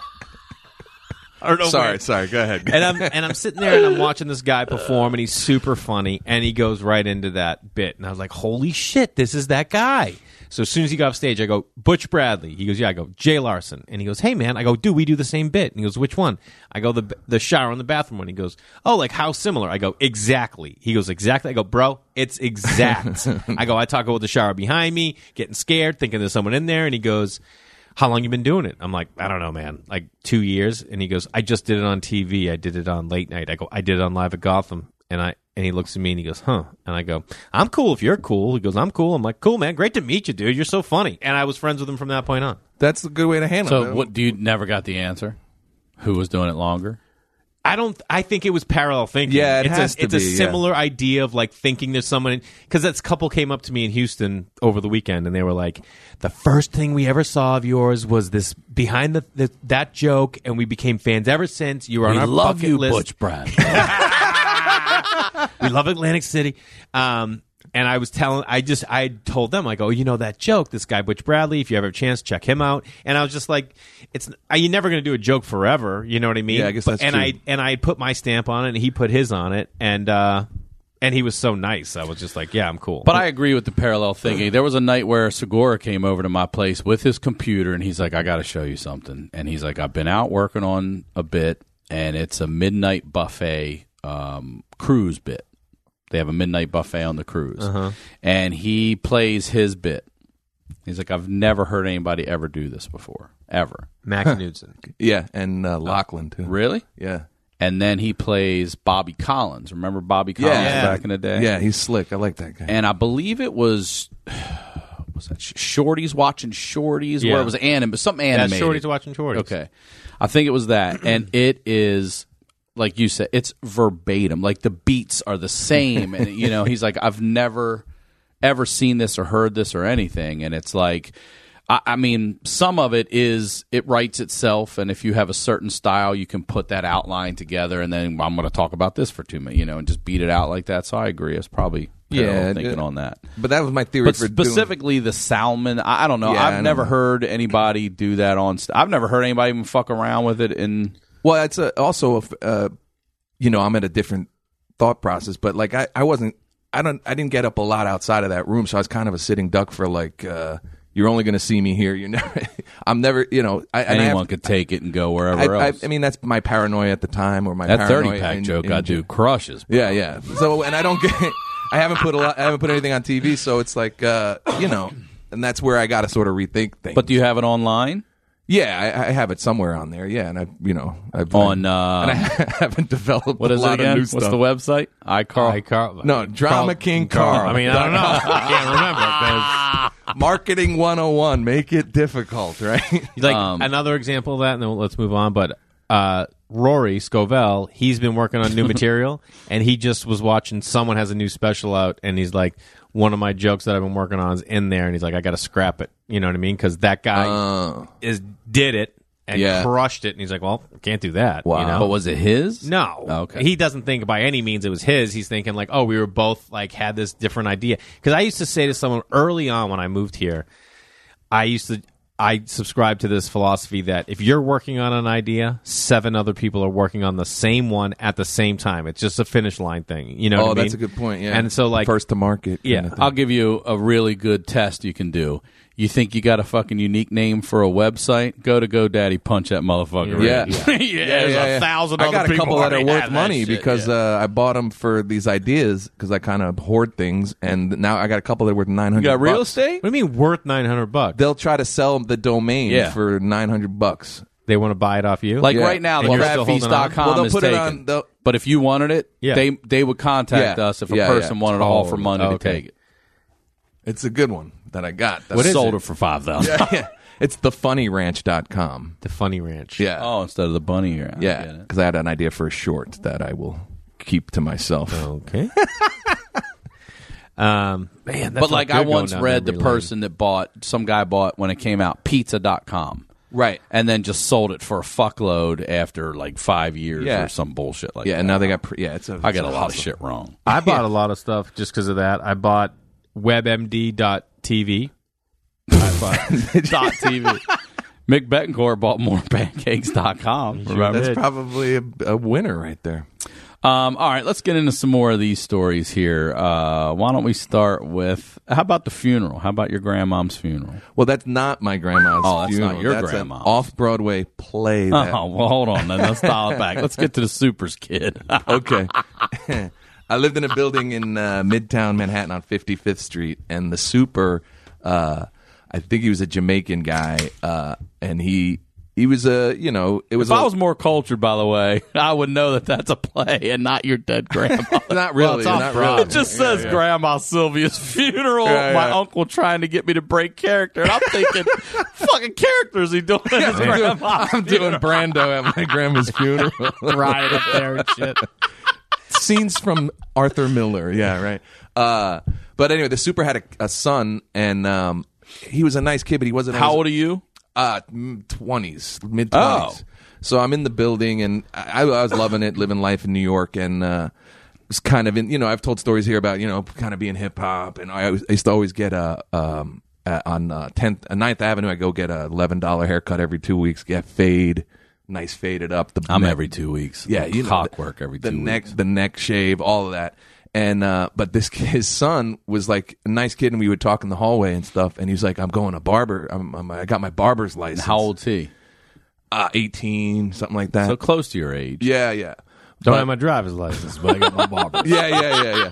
S1: I don't know.
S5: sorry. Go ahead.
S1: And I'm sitting there and I'm watching this guy perform, and he's super funny, and he goes right into that bit, and I was like, "Holy shit, this is that guy!" So as soon as he got off stage, I go, "Butch Bradley." He goes, "Yeah." I go, "Jay Larson," and he goes, "Hey man," I go, "Dude, we do the same bit," and he goes, "Which one?" I go, "The shower in the bathroom one." He goes, "Oh, like how similar?" I go, "Exactly." He goes, "Exactly." I go, "Bro, it's exact." I go, "I talk about the shower behind me, getting scared, thinking there's someone in there," and he goes, "How long you been doing it?" I'm like, "I don't know, man. Like 2 years." And he goes, "I just did it on TV. I did it on late night." I go, "I did it on Live at Gotham." And he looks at me and he goes, "Huh?" And I go, "I'm cool if you're cool." He goes, "I'm cool." I'm like, "Cool, man. Great to meet you, dude. You're so funny." And I was friends with him from that point on.
S5: That's a good way to handle it.
S3: So, what? You never got the answer? Who was doing it longer?
S1: I think it was parallel thinking.
S5: Yeah, it's a
S1: be, similar idea of like thinking there's someone, because that couple came up to me in Houston over the weekend and they were like, "The first thing we ever saw of yours was this behind that joke, and we became fans ever since. You were on our bucket list."
S3: Butch Brad.
S1: We love Atlantic City. And I was I told them, like, "Oh, you know that joke, this guy Butch Bradley, if you ever have a chance, check him out." And I was just like, you're never going to do a joke forever, you know what I mean?
S5: Yeah, I guess that's true.
S1: I put my stamp on it, and he put his on it, and he was so nice. I was just like, "Yeah, I'm cool."
S3: But I agree with the parallel thinking. There was a night where Segura came over to my place with his computer, and he's like, "I got to show you something." And he's like, "I've been out working on a bit, and it's a midnight buffet cruise bit. They have a midnight buffet on the cruise." And he plays his bit. He's like, "I've never heard anybody ever do this before, ever."
S1: Mac Knudsen.
S5: Yeah, and Lachlan too.
S3: Really?
S5: Yeah.
S3: And then he plays Bobby Collins. Remember Bobby Collins back in the day?
S5: Yeah, he's slick. I like that guy.
S3: And I believe it was that Shorty's watching Shorty's,
S1: Yeah.
S3: where it was something animated.
S1: Yeah, Shorty's watching Shorty's.
S3: Okay. I think it was that. And it is, like you said, it's verbatim. Like the beats are the same. And, he's like, "I've never ever seen this or heard this or anything." And it's like, I mean, some of it writes itself. And if you have a certain style, you can put that outline together. And then I'm going to talk about this for 2 minutes, and just beat it out like that. So I agree. It's probably thinking on that.
S5: But that was my theory
S3: But
S5: for
S3: specifically the Salmon, I don't know.
S5: Yeah,
S3: I've never heard anybody do that on. I've never heard anybody even fuck around with it in.
S5: Well, it's also, I'm at a different thought process, but like I didn't get up a lot outside of that room, so I was kind of a sitting duck for like, you're only going to see me here.
S3: Anyone could take it and go wherever else.
S5: I mean, that's my paranoia at the time, or my
S3: that
S5: paranoia
S3: 30-pack
S5: in-
S3: joke
S5: in-
S3: I do crushes. Bro.
S5: Yeah. So, and I don't get, I haven't put anything on TV, so it's like, and that's where I got to sort of rethink things.
S3: But do you have it online?
S5: Yeah, I have it somewhere on there. Yeah, and I've
S3: On,
S5: and I haven't developed
S3: What
S5: a
S3: is it
S5: lot
S3: again?
S5: of new
S3: What's
S5: stuff.
S3: the website? iCarl.
S5: No, Drama King Carl.
S1: I mean, I don't know. I can't remember. 'cause
S5: Marketing 101. Make it difficult, right?
S1: Like another example of that, and then let's move on. But Rory Scovell, he's been working on new material, and he just was watching someone has a new special out, and he's like, "One of my jokes that I've been working on is in there," and he's like, "I got to scrap it." You know what I mean? Because that guy did it and crushed it, and he's like, "Well, can't do that."
S5: Wow.
S1: You know?
S3: But was it his?
S1: No.
S3: Okay.
S1: He doesn't think by any means it was his. He's thinking like, "Oh, we were both like had this different idea." Because I used to say to someone early on when I moved here, I subscribe to this philosophy that if you're working on an idea, 7 other people are working on the same one at the same time. It's just a finish line thing. You know what I mean?
S5: That's a good point. Yeah.
S1: And so like
S5: first to market.
S1: Yeah.
S5: kind of thing.
S3: I'll give you a really good test you can do. You think you got a fucking unique name for a website? Go to GoDaddy, punch that motherfucker.
S5: Yeah.
S3: in.
S1: there's 1,000
S5: I
S1: other
S5: got a
S1: people
S5: couple that are
S1: already
S5: worth
S1: have that
S5: money
S1: shit,
S5: because
S1: yeah.
S5: I bought them for these ideas because I kind of hoard things, and now I got a couple that are worth $900.
S3: You got real estate?
S1: What do you mean worth $900?
S5: They'll try to sell the domain
S3: Yeah.
S5: for $900.
S1: They want to buy it off you?
S3: Like
S5: Yeah.
S3: right now, the
S1: And you're still holding on?
S3: crabfeast.com
S5: Well, they'll
S3: is
S5: put it
S3: taken.
S5: on. They'll,
S3: But if you wanted it,
S1: Yeah.
S3: they would contact
S5: Yeah.
S3: us if a
S5: Yeah,
S3: person
S5: yeah.
S3: wanted to offer money to
S1: okay.
S3: take it.
S5: it's a good one that I got.
S3: What
S5: That's
S3: sold it for $5,000.
S5: Yeah. It's thefunnyranch.com.
S1: The Funny Ranch.
S5: Yeah.
S3: Oh, instead of the bunny here. I
S5: Yeah,
S3: get it.
S5: because I had an idea for a short that I will keep to myself.
S1: Okay. Man, that's
S3: But like
S1: not
S3: I
S1: good
S3: once
S1: going down
S3: read the
S1: memory lane.
S3: person that some guy bought when it came out, pizza.com.
S5: Right.
S3: and then just sold it for a fuckload after like 5 years
S5: Yeah.
S3: or some bullshit like that.
S5: Yeah, and now they got
S3: I got a lot of shit wrong.
S1: I bought a lot of stuff just because of that. I bought WebMD.tv.
S3: .tv. Mick Betancourt bought more pancakes.com. Remember?
S5: That's probably a winner right there.
S3: All right, let's get into some more of these stories here. Why don't we start with, how about the funeral? How about your grandmom's funeral?
S5: Well, that's not my grandma's
S3: Oh, that's
S5: funeral.
S3: not your
S5: that's
S3: grandma's.
S5: an off-Broadway play. That,
S3: Oh, well, hold on then. Let's dial it back. Let's get to the Supers, kid.
S5: Okay. I lived in a building in Midtown Manhattan on 55th Street, and the super, I think he was a Jamaican guy, and he was a, it was
S3: If I was more cultured, by the way, I would know that that's a play and not your dead grandma.
S5: not really, not really.
S3: It just says Grandma Sylvia's funeral.
S5: Yeah,
S3: My
S5: yeah.
S3: uncle trying to get me to break character, and I'm thinking, fucking characters he doing at his grandma's
S5: I'm doing Brando at my grandma's funeral.
S1: Right up there and shit.
S5: Scenes from Arthur Miller. Yeah, right. But anyway, the super had a son, and he was a nice kid, but he wasn't.
S3: How old are you?
S5: 20s, mid-20s.
S3: Oh.
S5: So I'm in the building, and I was loving it, living life in New York, and was kind of in, I've told stories here about, kind of being hip-hop, and I used to always get on 9th Avenue, I go get a $11 haircut every 2 weeks, get fade, nice faded up.
S3: I'm every 2 weeks.
S5: Yeah,
S3: Cock work every 2 weeks.
S5: The neck shave, all of that. And but his son was like a nice kid, and we would talk in the hallway and stuff. And he was like, "I'm going to barber. I got my barber's license."
S3: How old's he?
S5: 18, something like that.
S3: So close to your age.
S5: Yeah.
S1: Don't have my driver's license, but I got my barber.
S5: Yeah.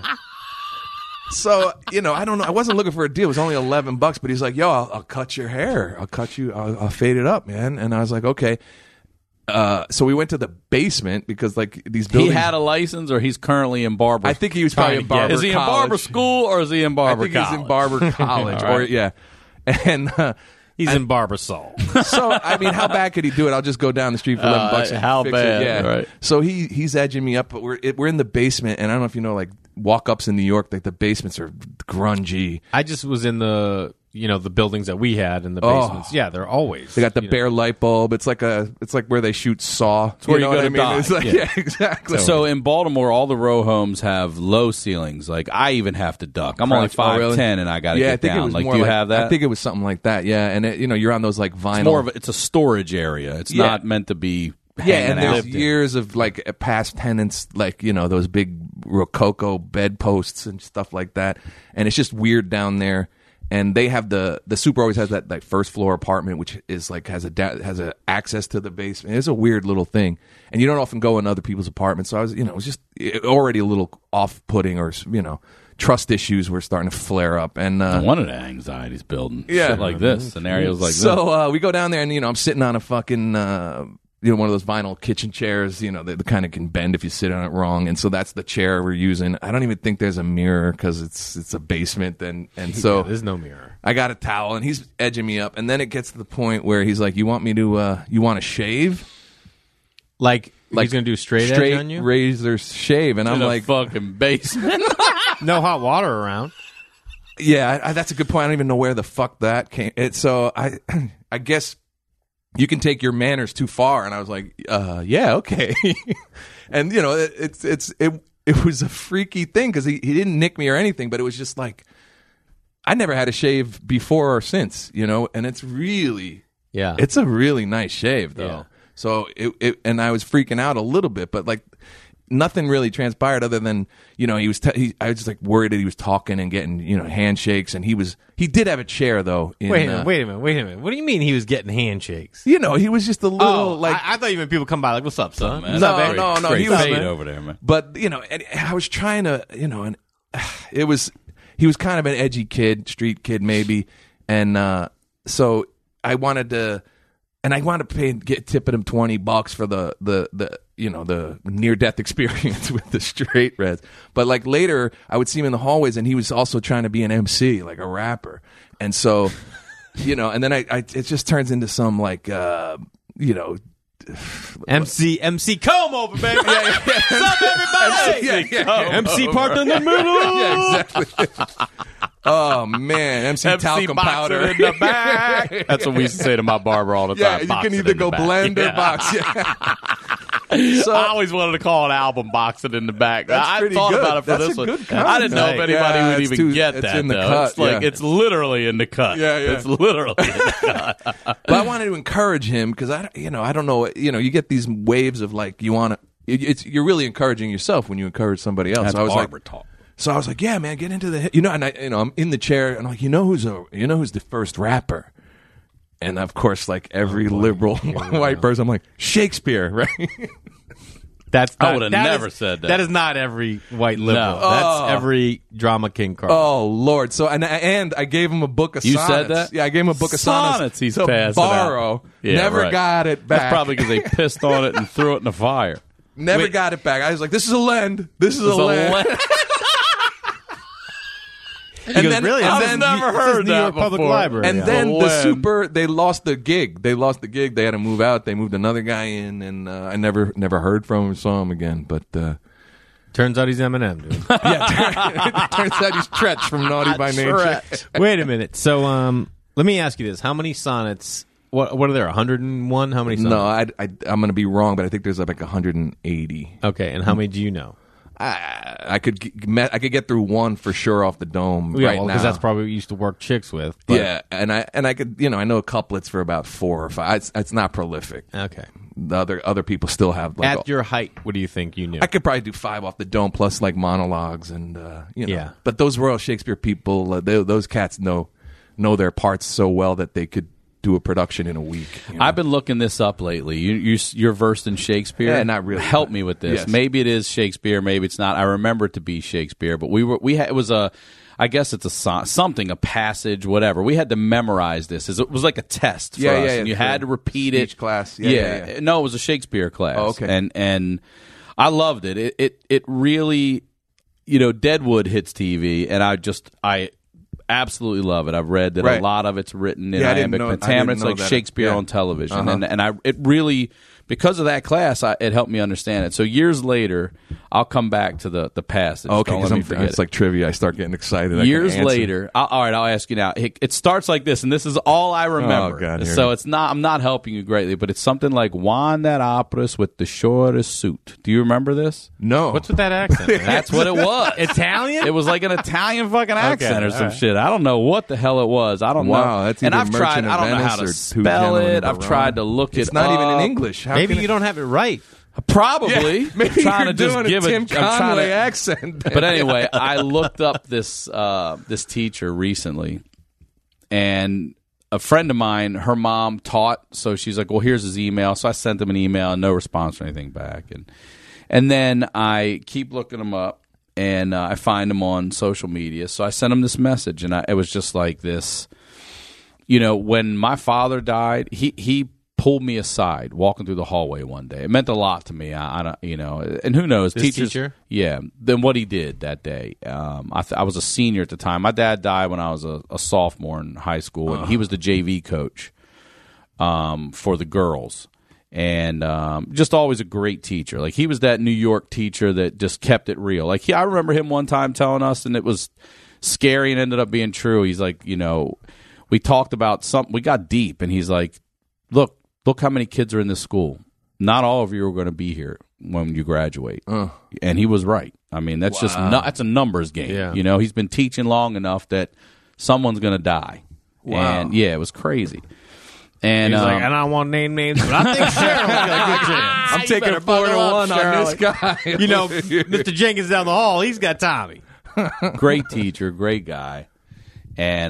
S5: So I don't know. I wasn't looking for a deal. It was only $11, but he's like, "Yo, I'll cut your hair. I'll fade it up, man." And I was like, "Okay." So we went to the basement because like these buildings.
S3: He had a license, or he's currently in barber.
S5: I think he was probably in barber.
S3: Is he in
S5: college.
S3: barber school, or is he in barber?
S5: I think
S3: college?
S5: he's in barber college,
S3: All right.
S5: or yeah. And
S1: He's in Barbasol.
S5: so I mean, how bad could he do it? I'll just go down the street for $11. And
S3: how
S5: fix
S3: bad?
S5: It. Yeah.
S3: Right.
S5: So he's edging me up, but we're in the basement, and I don't know if you know, like walk-ups in New York, like the basements are grungy.
S1: I just was in the the buildings that we had in the basements. Yeah, they're always.
S5: They got the bare light bulb. It's like where they shoot Saw. It's
S3: where you go to die.
S5: It's like, yeah, exactly.
S3: So in Baltimore, all the row homes have low ceilings. Like I even have to duck. I'm only 5'10",
S5: really?
S3: and I got to
S5: yeah, I
S3: get
S5: think
S3: down.
S5: it was
S3: Like,
S5: more
S3: do you
S5: like,
S3: have that?
S5: I think it was something like that. Yeah, and you're on those like vinyl.
S3: It's more of it's a storage area. It's
S5: Yeah.
S3: not meant to be.
S5: Yeah, and
S3: hanging
S5: there's
S3: out.
S5: years of like past tenants, like those big Rococo bedposts and stuff like that, and it's just weird down there. And they have the super always has that like first floor apartment, which is like has a access to the basement. It's a weird little thing, and you don't often go in other people's apartments. So I was it was just already a little off putting, or trust issues were starting to flare up, and
S3: One of the anxieties building.
S5: Yeah.
S3: Shit like this, scenarios like this.
S5: so we go down there, and I'm sitting on a fucking one of those vinyl kitchen chairs, that kind of can bend if you sit on it wrong, and so that's the chair we're using. I don't even think there's a mirror because it's a basement, and so
S1: there's no mirror.
S5: I got a towel, and he's edging me up, and then it gets to the point where he's like, "You want me to? You want to shave?
S1: Like he's gonna do straight edge on you?
S5: razor shave?" And I'm
S3: in a
S5: like,
S3: fucking basement.
S1: No hot water around.
S5: "Yeah, that's a good point. I don't even know where the fuck that came." So I guess you can take your manners too far. And I was like, yeah, okay. And it was a freaky thing because he didn't nick me or anything, but it was just like, I never had a shave before or since, and it's really, it's a really nice shave though.
S1: Yeah.
S5: So and I was freaking out a little bit, but like nothing really transpired other than, he was, I was just like worried that he was talking and getting, handshakes, and he did have a chair though.
S1: Wait a minute. What do you mean he was getting handshakes?
S5: He was just a little
S1: I thought you meant people come by like, "What's up, son?"
S3: Man.
S5: No,
S3: Straight
S5: he was
S3: fade over there, man.
S5: But and I was trying to, and he was kind of an edgy kid, street kid maybe, and so I wanted to get tipping him $20 for the near death experience with the straight reds. But like later, I would see him in the hallways, and he was also trying to be an MC, like a rapper, and so and then it just turns into some like
S1: MC comb over, baby. What's up, everybody?
S5: Yeah.
S1: MC parked in the middle.
S5: Yeah, exactly. Oh man, MC talcum powder
S3: in the back. That's what we used to say to my barber all the time.
S5: Yeah, you can either go blend or box. Yeah.
S3: So, I always wanted to call an album "Boxing in the Back." I
S5: pretty
S3: thought
S5: good.
S3: about it for
S5: That's
S3: this
S5: a
S3: one.
S5: good
S3: I didn't know if
S5: concept.
S3: anybody
S5: Yeah,
S3: would
S5: it's
S3: even get
S5: it's
S3: that.
S5: in the
S3: though.
S5: cut,
S3: It's like
S5: yeah.
S3: it's literally in the cut.
S5: Yeah, yeah.
S3: It's literally in the cut.
S5: But I wanted to encourage him because I don't know. You get these waves of like you want to. You're really encouraging yourself when you encourage somebody else.
S3: That's
S5: So I was
S3: barber
S5: like,
S3: talk.
S5: So I was like, yeah, man, get into the and I'm in the chair and I'm like, who's the first rapper? And of course, like every liberal white person, I'm like Shakespeare, right?
S1: That's
S3: I
S1: not-
S3: would have
S1: that
S3: never
S1: is-
S3: said that.
S1: That is not every white liberal.
S3: No.
S1: That's every drama king card.
S5: Oh Lord! So and I gave him a book of
S3: You
S5: sonnets.
S3: said that?
S5: Yeah, I gave him a book of
S3: Sonnets he's
S5: to
S3: passing out.
S5: borrow.
S3: Yeah,
S5: Never
S3: right.
S5: got it back.
S3: That's probably because they pissed on it and threw it in the fire.
S5: Never got it back. I was like, "This is a lend. This is a lend."
S1: He goes, really?
S3: I've
S1: And then
S3: never
S1: this is
S3: heard
S1: New
S3: that
S1: York Public
S3: before.
S1: Library.
S5: And
S1: yeah.
S5: then
S3: When?
S5: they lost the gig. They had to move out. They moved another guy in, and I never heard from him, saw him again. But
S1: Turns out he's Eminem, dude.
S5: yeah, turns out he's Tretch from Naughty by Nature.
S1: Wait a minute. So let me ask you this: how many sonnets? What are there? 101? How many sonnets?
S5: No, I'm going to be wrong, but I think there's like 180.
S1: Okay, and how many do you know?
S5: I could get through one for sure off the dome right now.
S1: because that's probably what you used to work chicks with. But,
S5: Yeah, and I could I know couplets for about 4 or 5. It's not prolific.
S1: Okay.
S5: The other people still have like
S1: At your height, what do you think you knew?
S5: I could probably do 5 off the dome plus like monologues and
S1: Yeah.
S5: But those Royal Shakespeare people, those cats know their parts so well that they could do a production in a week.
S3: I've been looking this up lately. You're versed in Shakespeare.
S5: Yeah, not really.
S3: Help me with this.
S5: Yes.
S3: Maybe it is Shakespeare. Maybe it's not. I remember it to be Shakespeare, but it was a. I guess it's a passage, whatever. We had to memorize this. It was like a test for us, and you had to repeat it.
S5: Speech class.
S3: Yeah. No, it was a Shakespeare class.
S5: Oh, okay.
S3: And I loved it. It really, Deadwood hits TV, and I absolutely love it. I've read that
S5: Right.
S3: a lot of it's written in
S5: Yeah, I didn't
S3: iambic
S5: know- I
S3: pentameter.
S5: didn't
S3: It's
S5: know
S3: like
S5: that.
S3: Shakespeare
S5: Yeah.
S3: on television,
S5: Uh-huh.
S3: and it really, because of that class, it helped me understand it. So years later, I'll come back to the passage.
S5: Okay,
S3: Don't let me
S5: because
S3: forget
S5: it's
S3: it.
S5: like trivia. I start getting excited. I can
S3: Years
S5: answer.
S3: later, all right, I'll ask you now. It starts like this, and this is all I remember.
S5: Oh, God, here
S3: So
S5: we-
S3: it's not. I'm not helping you greatly, but it's something like "Juan that operas with the shortest suit." Do you remember this?
S5: No.
S1: What's with that accent? man?
S3: That's what it was.
S1: Italian?
S3: It was like an Italian fucking accent or
S1: all
S3: some
S1: right.
S3: shit. I don't know what the hell it was. I don't know.
S5: Wow, that's
S3: and
S5: either
S3: I've tried.
S5: Merchant
S3: I
S5: of
S3: don't know how to
S5: Venice or Two
S3: spell
S5: Gentlemen
S3: it.
S5: of
S3: I've
S5: Verona.
S3: tried to look
S5: It's
S3: it
S5: not
S3: up.
S5: even in English. How
S1: Maybe
S5: can
S1: you don't have it right.
S3: Probably.
S5: Yeah, maybe
S3: trying
S5: you're
S3: to just
S5: doing
S3: give
S5: a Tim
S3: it. I'm trying
S5: Conway
S3: to,
S5: accent.
S3: But anyway, I looked up this teacher recently, and a friend of mine, her mom taught, so she's like, "Well, here's his email." So I sent him an email, and no response or anything back, and then I keep looking him up, and I find him on social media. So I sent him this message, and it was just like this. When my father died, he pulled me aside walking through the hallway one day. It meant a lot to me. I don't, and who knows?
S1: This
S3: Teachers,
S1: teacher?
S3: yeah. Then what he did that day. I was a senior at the time. My dad died when I was a sophomore in high school, and he was the JV coach for the girls. And just always a great teacher. Like, he was that New York teacher that just kept it real. Like, I remember him one time telling us, and it was scary and ended up being true. He's like, we talked about something. We got deep, and he's like, look how many kids are in this school. Not all of you are going to be here when you graduate. And he was right. I mean, that's just that's a numbers game.
S1: Yeah.
S3: He's been teaching long enough that someone's going to die.
S5: Wow.
S3: And yeah, it was crazy. And
S1: He's like, I don't want to name names, but I think Cheryl's got a good chance.
S5: I'm taking 4-1 on this guy.
S1: Mr. Jenkins down the hall, he's got Tommy.
S3: great teacher, great guy. And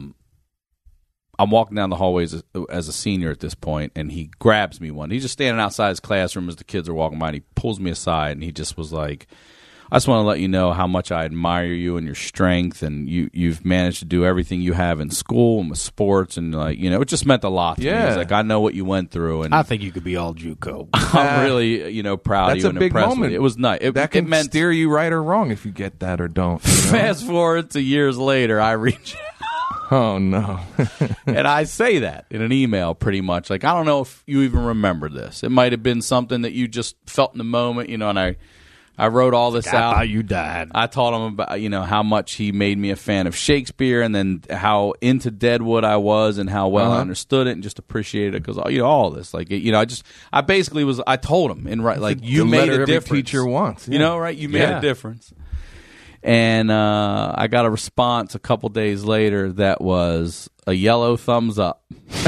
S3: I'm walking down the hallways as a senior at this point, and he grabs me one. He's just standing outside his classroom as the kids are walking by, and he pulls me aside, and he just was like, I just want to let you know how much I admire you and your strength, and you've managed to do everything you have in school and with sports, and it just meant a lot to me.
S5: Yeah.
S3: He's like, I know what you went through, and
S1: I think you could be all JUCO.
S3: I'm really, proud of
S5: That's
S3: you
S5: a
S3: and
S5: big
S3: impressed with
S5: moment.
S3: you. It was nice.
S5: That can
S3: it meant
S5: steer you right or wrong if you get that or don't.
S3: Fast forward to years later, I reach
S5: Oh, no.
S3: and I say that in an email pretty much. Like, I don't know if you even remember this. It might have been something that you just felt in the moment, and I I wrote all this out.
S1: How you died.
S3: I taught him about, how much he made me a fan of Shakespeare, and then how into Deadwood I was, and how well I understood it, and just appreciated it because all this, I told him you made a difference.
S5: Every teacher wants,
S3: right? You made a difference, and I got a response a couple days later that was a yellow thumbs up.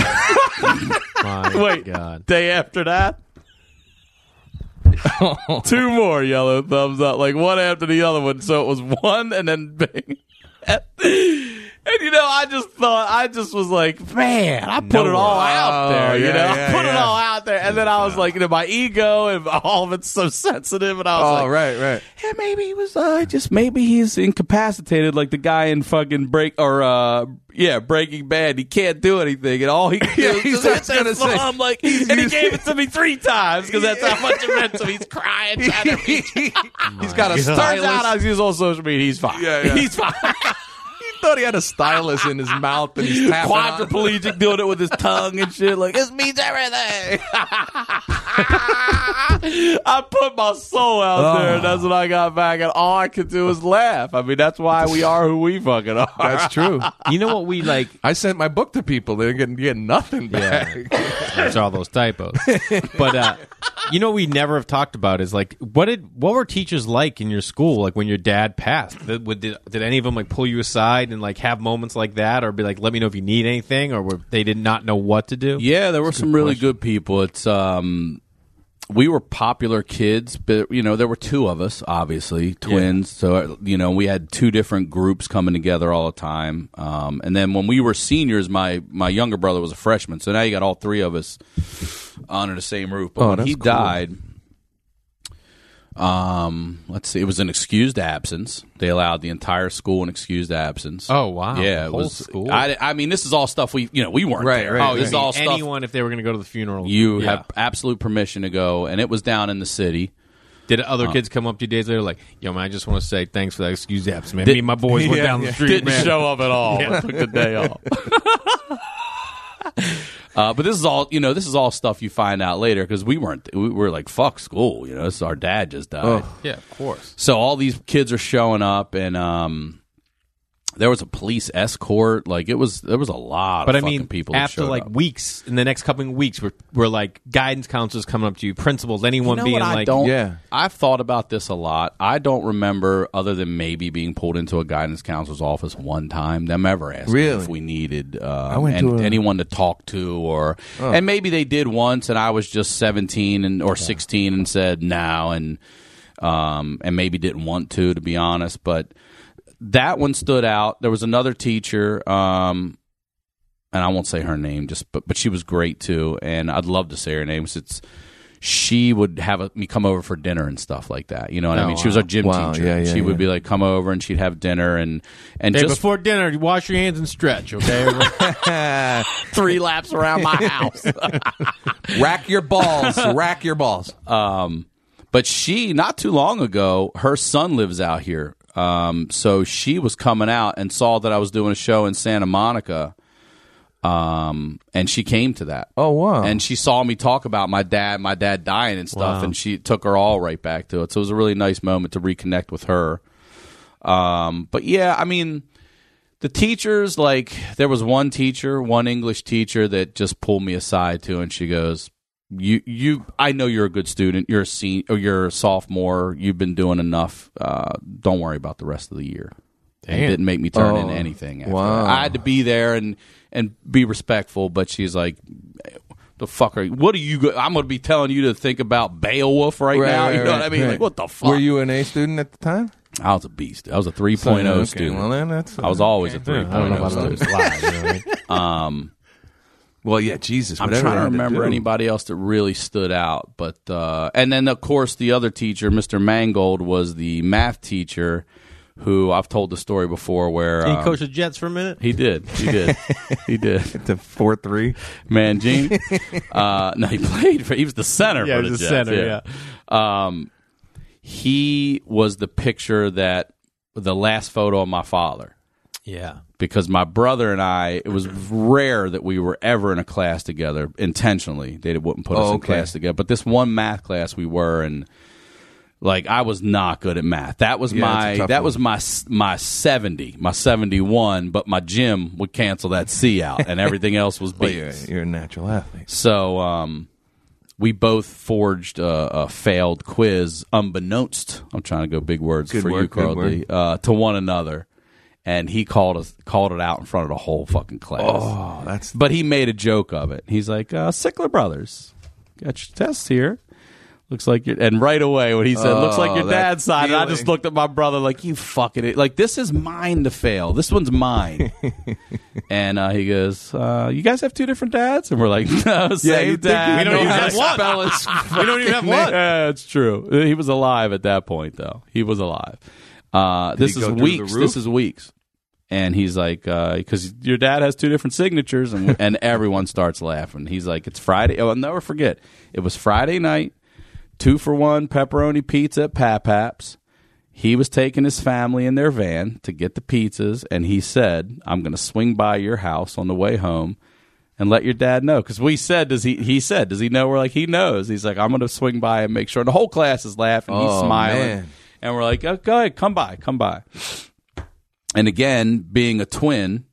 S1: My God.
S3: Day after that. 2 more yellow thumbs up, one after the other one. So it was 1 and then bang. And I just was like, man, I put it all out there, I put it all out there. And then I was like, my ego and all of it's so sensitive. And I was
S5: right.
S3: Yeah, maybe he was, maybe he's incapacitated like the guy in fucking Breaking Bad. He can't do anything. And all he can do is just hit that thumb. And he gave it to me 3 times because that's how much it meant to me. He's crying, trying to reach.
S5: He's got a stylus.
S3: Turns out I was on social media. He's fine.
S5: Yeah.
S3: He's fine.
S5: Thought he had a stylus in his mouth and he's tapping
S3: quadriplegic doing it with his tongue and shit. This means everything. I put my soul out there, and that's when I got back, and all I could do was laugh. I mean, that's why we are who we fucking are.
S5: That's true.
S1: You know what we like?
S5: I sent my book to people. They're getting nothing back.
S1: That's all those typos. But what we never have talked about is what were teachers like in your school? When your dad passed, did any of them pull you aside and have moments like that, or be let me know if you need anything, or they did not know what to do?
S3: Yeah, there were some really good people. It's we were popular kids, but there were 2 of us, obviously twins. So we had 2 different groups coming together all the time. And then when we were seniors, my younger brother was a freshman, so now you got all 3 of us under the same roof. But when he died, let's see, it was an excused absence. They allowed the entire school an excused absence.
S1: Oh wow!
S3: Yeah, it was
S1: school.
S3: I mean, this is all stuff we weren't there.
S5: Right.
S3: This is all stuff.
S1: Anyone, if they were going to go to the funeral,
S3: you have absolute permission to go, and it was down in the city.
S1: Did other kids come up to you days later yo, man, I just want to say thanks for that excused absence, man. Me and my boys went down the street.
S3: Didn't show up at all. Took the day off. But this is all this is all stuff you find out later because we were like, fuck school, this is our dad just died.
S1: Yeah, of course.
S3: So all these kids are showing up, and there was a police escort. There was a lot of fucking people.
S1: After weeks, in the next couple of weeks, we're guidance counselors coming up to you, principals, anyone being
S3: I've thought about this a lot. I don't remember, other than maybe being pulled into a guidance counselor's office one time, them ever asking if we needed anyone to talk to, and maybe they did once, and I was just 17 or 16 and said no, and maybe didn't want to be honest, but. That one stood out. There was another teacher, and I won't say her name, but she was great too. And I'd love to say her name. She would have me come over for dinner and stuff like that. You know what I mean? She was our gym teacher.
S5: Yeah,
S3: she would be come over, and she'd have dinner and just
S1: before dinner, you wash your hands and stretch. Okay,
S3: 3 laps around my house.
S5: Rack your balls. Rack your balls.
S3: But she, not too long ago, her son lives out here. So she was coming out and saw that I was doing a show in Santa Monica, and she came to that.
S5: Oh, wow.
S3: And she saw me talk about my dad dying and stuff, and she took her all right back to it. So it was a really nice moment to reconnect with her. But yeah, I mean, the teachers, there was one English teacher that just pulled me aside too, and she goes, I know you're a good student. You're a senior, or you're a sophomore. You've been doing enough. Don't worry about the rest of the year. It didn't make me turn into anything. After that. I had to be there and be respectful. But she's like, "The fuck are you? What are you? I'm going to be telling you to think about Beowulf right now. You know what I mean? What the fuck?
S5: Were you an A student at the time?
S3: I was a beast. I was a 3.0 student.
S5: Well, then that's.
S3: I was always a 3.0 student.
S5: Well, yeah, Jesus.
S3: I'm trying to remember anybody else that really stood out. But and then, of course, the other teacher, Mr. Mangold, was the math teacher who I've told the story before where...
S1: Did he coach the Jets for a minute?
S3: He did. He did.
S5: The 4-3?
S3: Mangini. No, he played for... He was the center for the Jets.
S1: Center, yeah.
S3: He was the picture that... The last photo of my father.
S1: Yeah.
S3: Because my brother and I, it was rare that we were ever in a class together intentionally. They wouldn't put us in class together. But this one math class we were, and Like, I was not good at math. That was my 70, my 71, but my gym would cancel that C out, and everything else was B.
S5: Well, you're a natural athlete.
S3: So we both forged a failed quiz, unbeknownst. I'm trying to go big words
S5: Good
S3: for
S5: word,
S3: you, Carl D. To one another, and he called it out in front of the whole fucking class.
S5: Oh,
S3: But he made a joke of it. He's like, Sickler Brothers, got your tests here. Looks like you're, and right away when he said, looks like your dad's side, and I just looked at my brother like, you fucking it. Like, this is mine to fail. This one's mine. And he goes, you guys have two different dads? And we're like, no, same dad.
S1: We don't even have one. We don't even have one.
S3: Yeah, it's true. He was alive at that point, though. He was alive. This is weeks. This is weeks. And he's like, because your dad has two different signatures, and everyone starts laughing. He's like, it's Friday. Oh, I'll never forget. It was Friday night. 2-for-1 pepperoni pizza at Papap's. He was taking his family in their van to get the pizzas, and he said, I'm going to swing by your house on the way home and let your dad know. Because we said, does he know? We're like, he knows. He's like, I'm going to swing by and make sure. And the whole class is laughing. He's smiling. Man. And we're like, oh, go ahead, come by. And again, being a twin,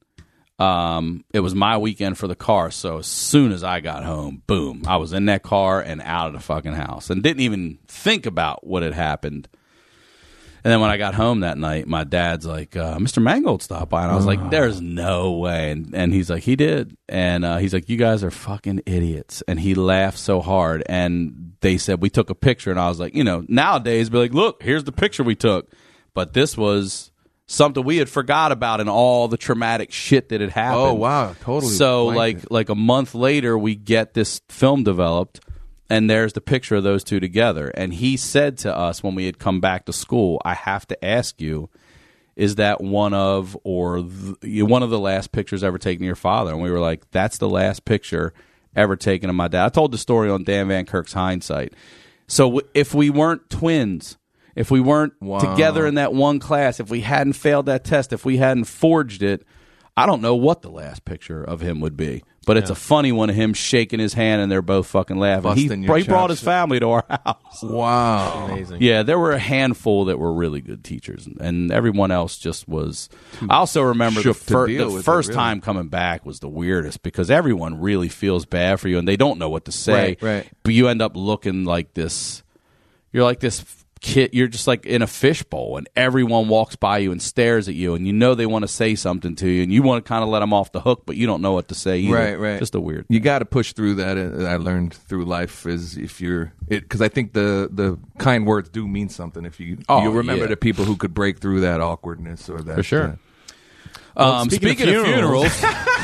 S3: it was my weekend for the car, so as soon as I got home, boom, I was in that car and out of the fucking house and didn't even think about what had happened. And then when I got home that night, my dad's like, Mr. Mangold stopped by, and I was like, there's no way. And he's like, he did. And he's like, you guys are fucking idiots. And he laughed so hard, and they said, we took a picture, and I was like, nowadays, be like, look, here's the picture we took. But this was something we had forgot about and all the traumatic shit that had happened.
S5: Oh, wow. Totally.
S3: So, like a month later, we get this film developed, and there's the picture of those two together. And he said to us when we had come back to school, I have to ask you, is that one of the last pictures ever taken of your father? And we were like, that's the last picture ever taken of my dad. I told the story on Dan Van Kirk's Hindsight. So if we weren't twins, if we weren't together in that one class, if we hadn't failed that test, if we hadn't forged it, I don't know what the last picture of him would be. But it's a funny one of him shaking his hand and they're both fucking laughing. He brought his family to our house.
S5: Wow.
S1: Amazing.
S3: Yeah, there were a handful that were really good teachers, and everyone else just was. I also remember the first time coming back was the weirdest because everyone really feels bad for you and they don't know what to say.
S5: Right.
S3: But you end up looking like this. You're like this kid, you're just like in a fishbowl and everyone walks by you and stares at you and they want to say something to you and you want to kind of let them off the hook, but you don't know what to say either.
S5: Right.
S3: Just a weird
S5: You got to push through that. I learned through life is if you're because I think the kind words do mean something if you remember the people who could break through that awkwardness or that.
S1: For sure.
S3: Speaking of funerals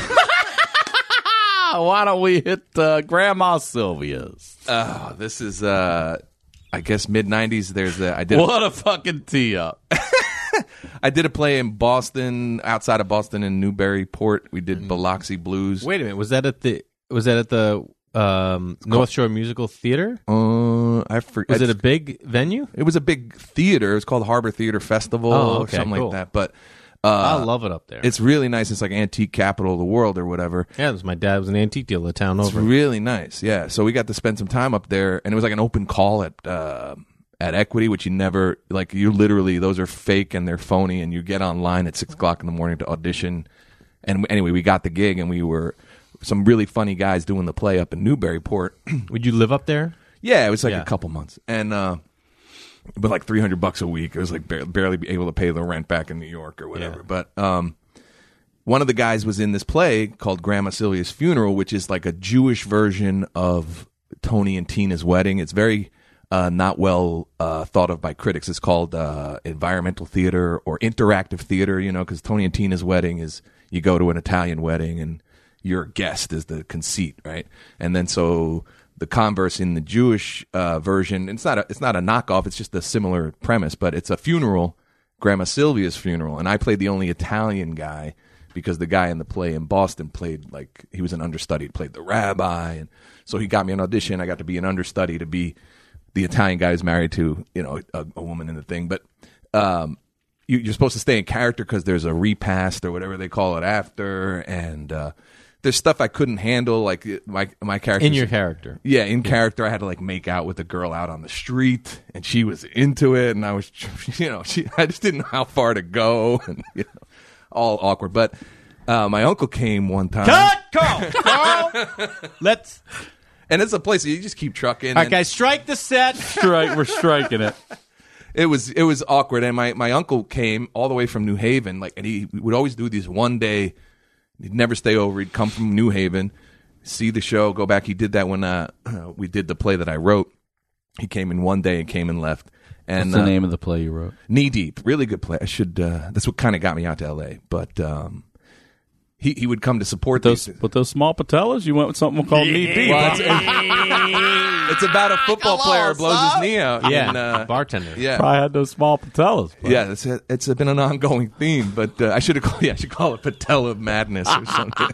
S3: why don't we hit Grandma Sylvia's?
S5: This is I guess mid-90s.
S3: What a fucking tee up.
S5: I did a play in Boston, outside of Boston in Newburyport. We did Biloxi Blues.
S1: Wait a minute, was that at the North Shore Musical Theater?
S5: I forget.
S1: Was it a big venue?
S5: It was a big theater. It was called Harbor Theater Festival or something like that. But
S1: I love it up there.
S5: It's really nice. It's like antique capital of the world or whatever.
S1: Yeah, my dad was an antique dealer the town over.
S5: It's really nice. Yeah, so we got to spend some time up there, and it was like an open call at Equity, which you never you literally those are fake and they're phony, and you get online at 6:00 in the morning to audition. And anyway, we got the gig, and we were some really funny guys doing the play up in Newburyport.
S1: Would you live up there?
S5: Yeah, it was like a couple months, and. But like $300 a week, it was like barely be able to pay the rent back in New York or whatever. Yeah. But one of the guys was in this play called Grandma Sylvia's Funeral, which is like a Jewish version of Tony and Tina's Wedding. It's very not well thought of by critics. It's called environmental theater or interactive theater, because Tony and Tina's Wedding is you go to an Italian wedding and your guest is the conceit, right? And then so the converse in the Jewish version, it's not a knockoff. It's just a similar premise, but it's a funeral, Grandma Sylvia's funeral, and I played the only Italian guy because the guy in the play in Boston played he was an understudy, played the rabbi, and so he got me an audition. I got to be an understudy to be the Italian guy who's married to a woman in the thing, but you're supposed to stay in character because there's a repast or whatever they call it after, and there's stuff I couldn't handle, like my character.
S1: In your character.
S5: Yeah, in character, I had to like make out with a girl out on the street, and she was into it, and I was, I just didn't know how far to go, and all awkward. But my uncle came one time.
S1: Carl! Let's.
S5: And it's a place that you just keep trucking.
S1: All right, guys, strike the set.
S3: We're striking it.
S5: It was awkward, and my uncle came all the way from New Haven, and he would always do these one day. He'd never stay over. He'd come from New Haven, see the show, go back. He did that when we did the play that I wrote. He came in one day and came and left. And
S3: what's the name of the play you wrote?
S5: Knee Deep, really good play. I should. That's what kind of got me out to L.A. But he would come to support
S3: those small patellas. You went with something called Knee Deep.
S5: It's about a football player who blows his knee out.
S1: Yeah, bartender.
S5: Yeah,
S3: probably had those small patellas. But.
S5: Yeah, it's been an ongoing theme. But I should call it Patella Madness or something.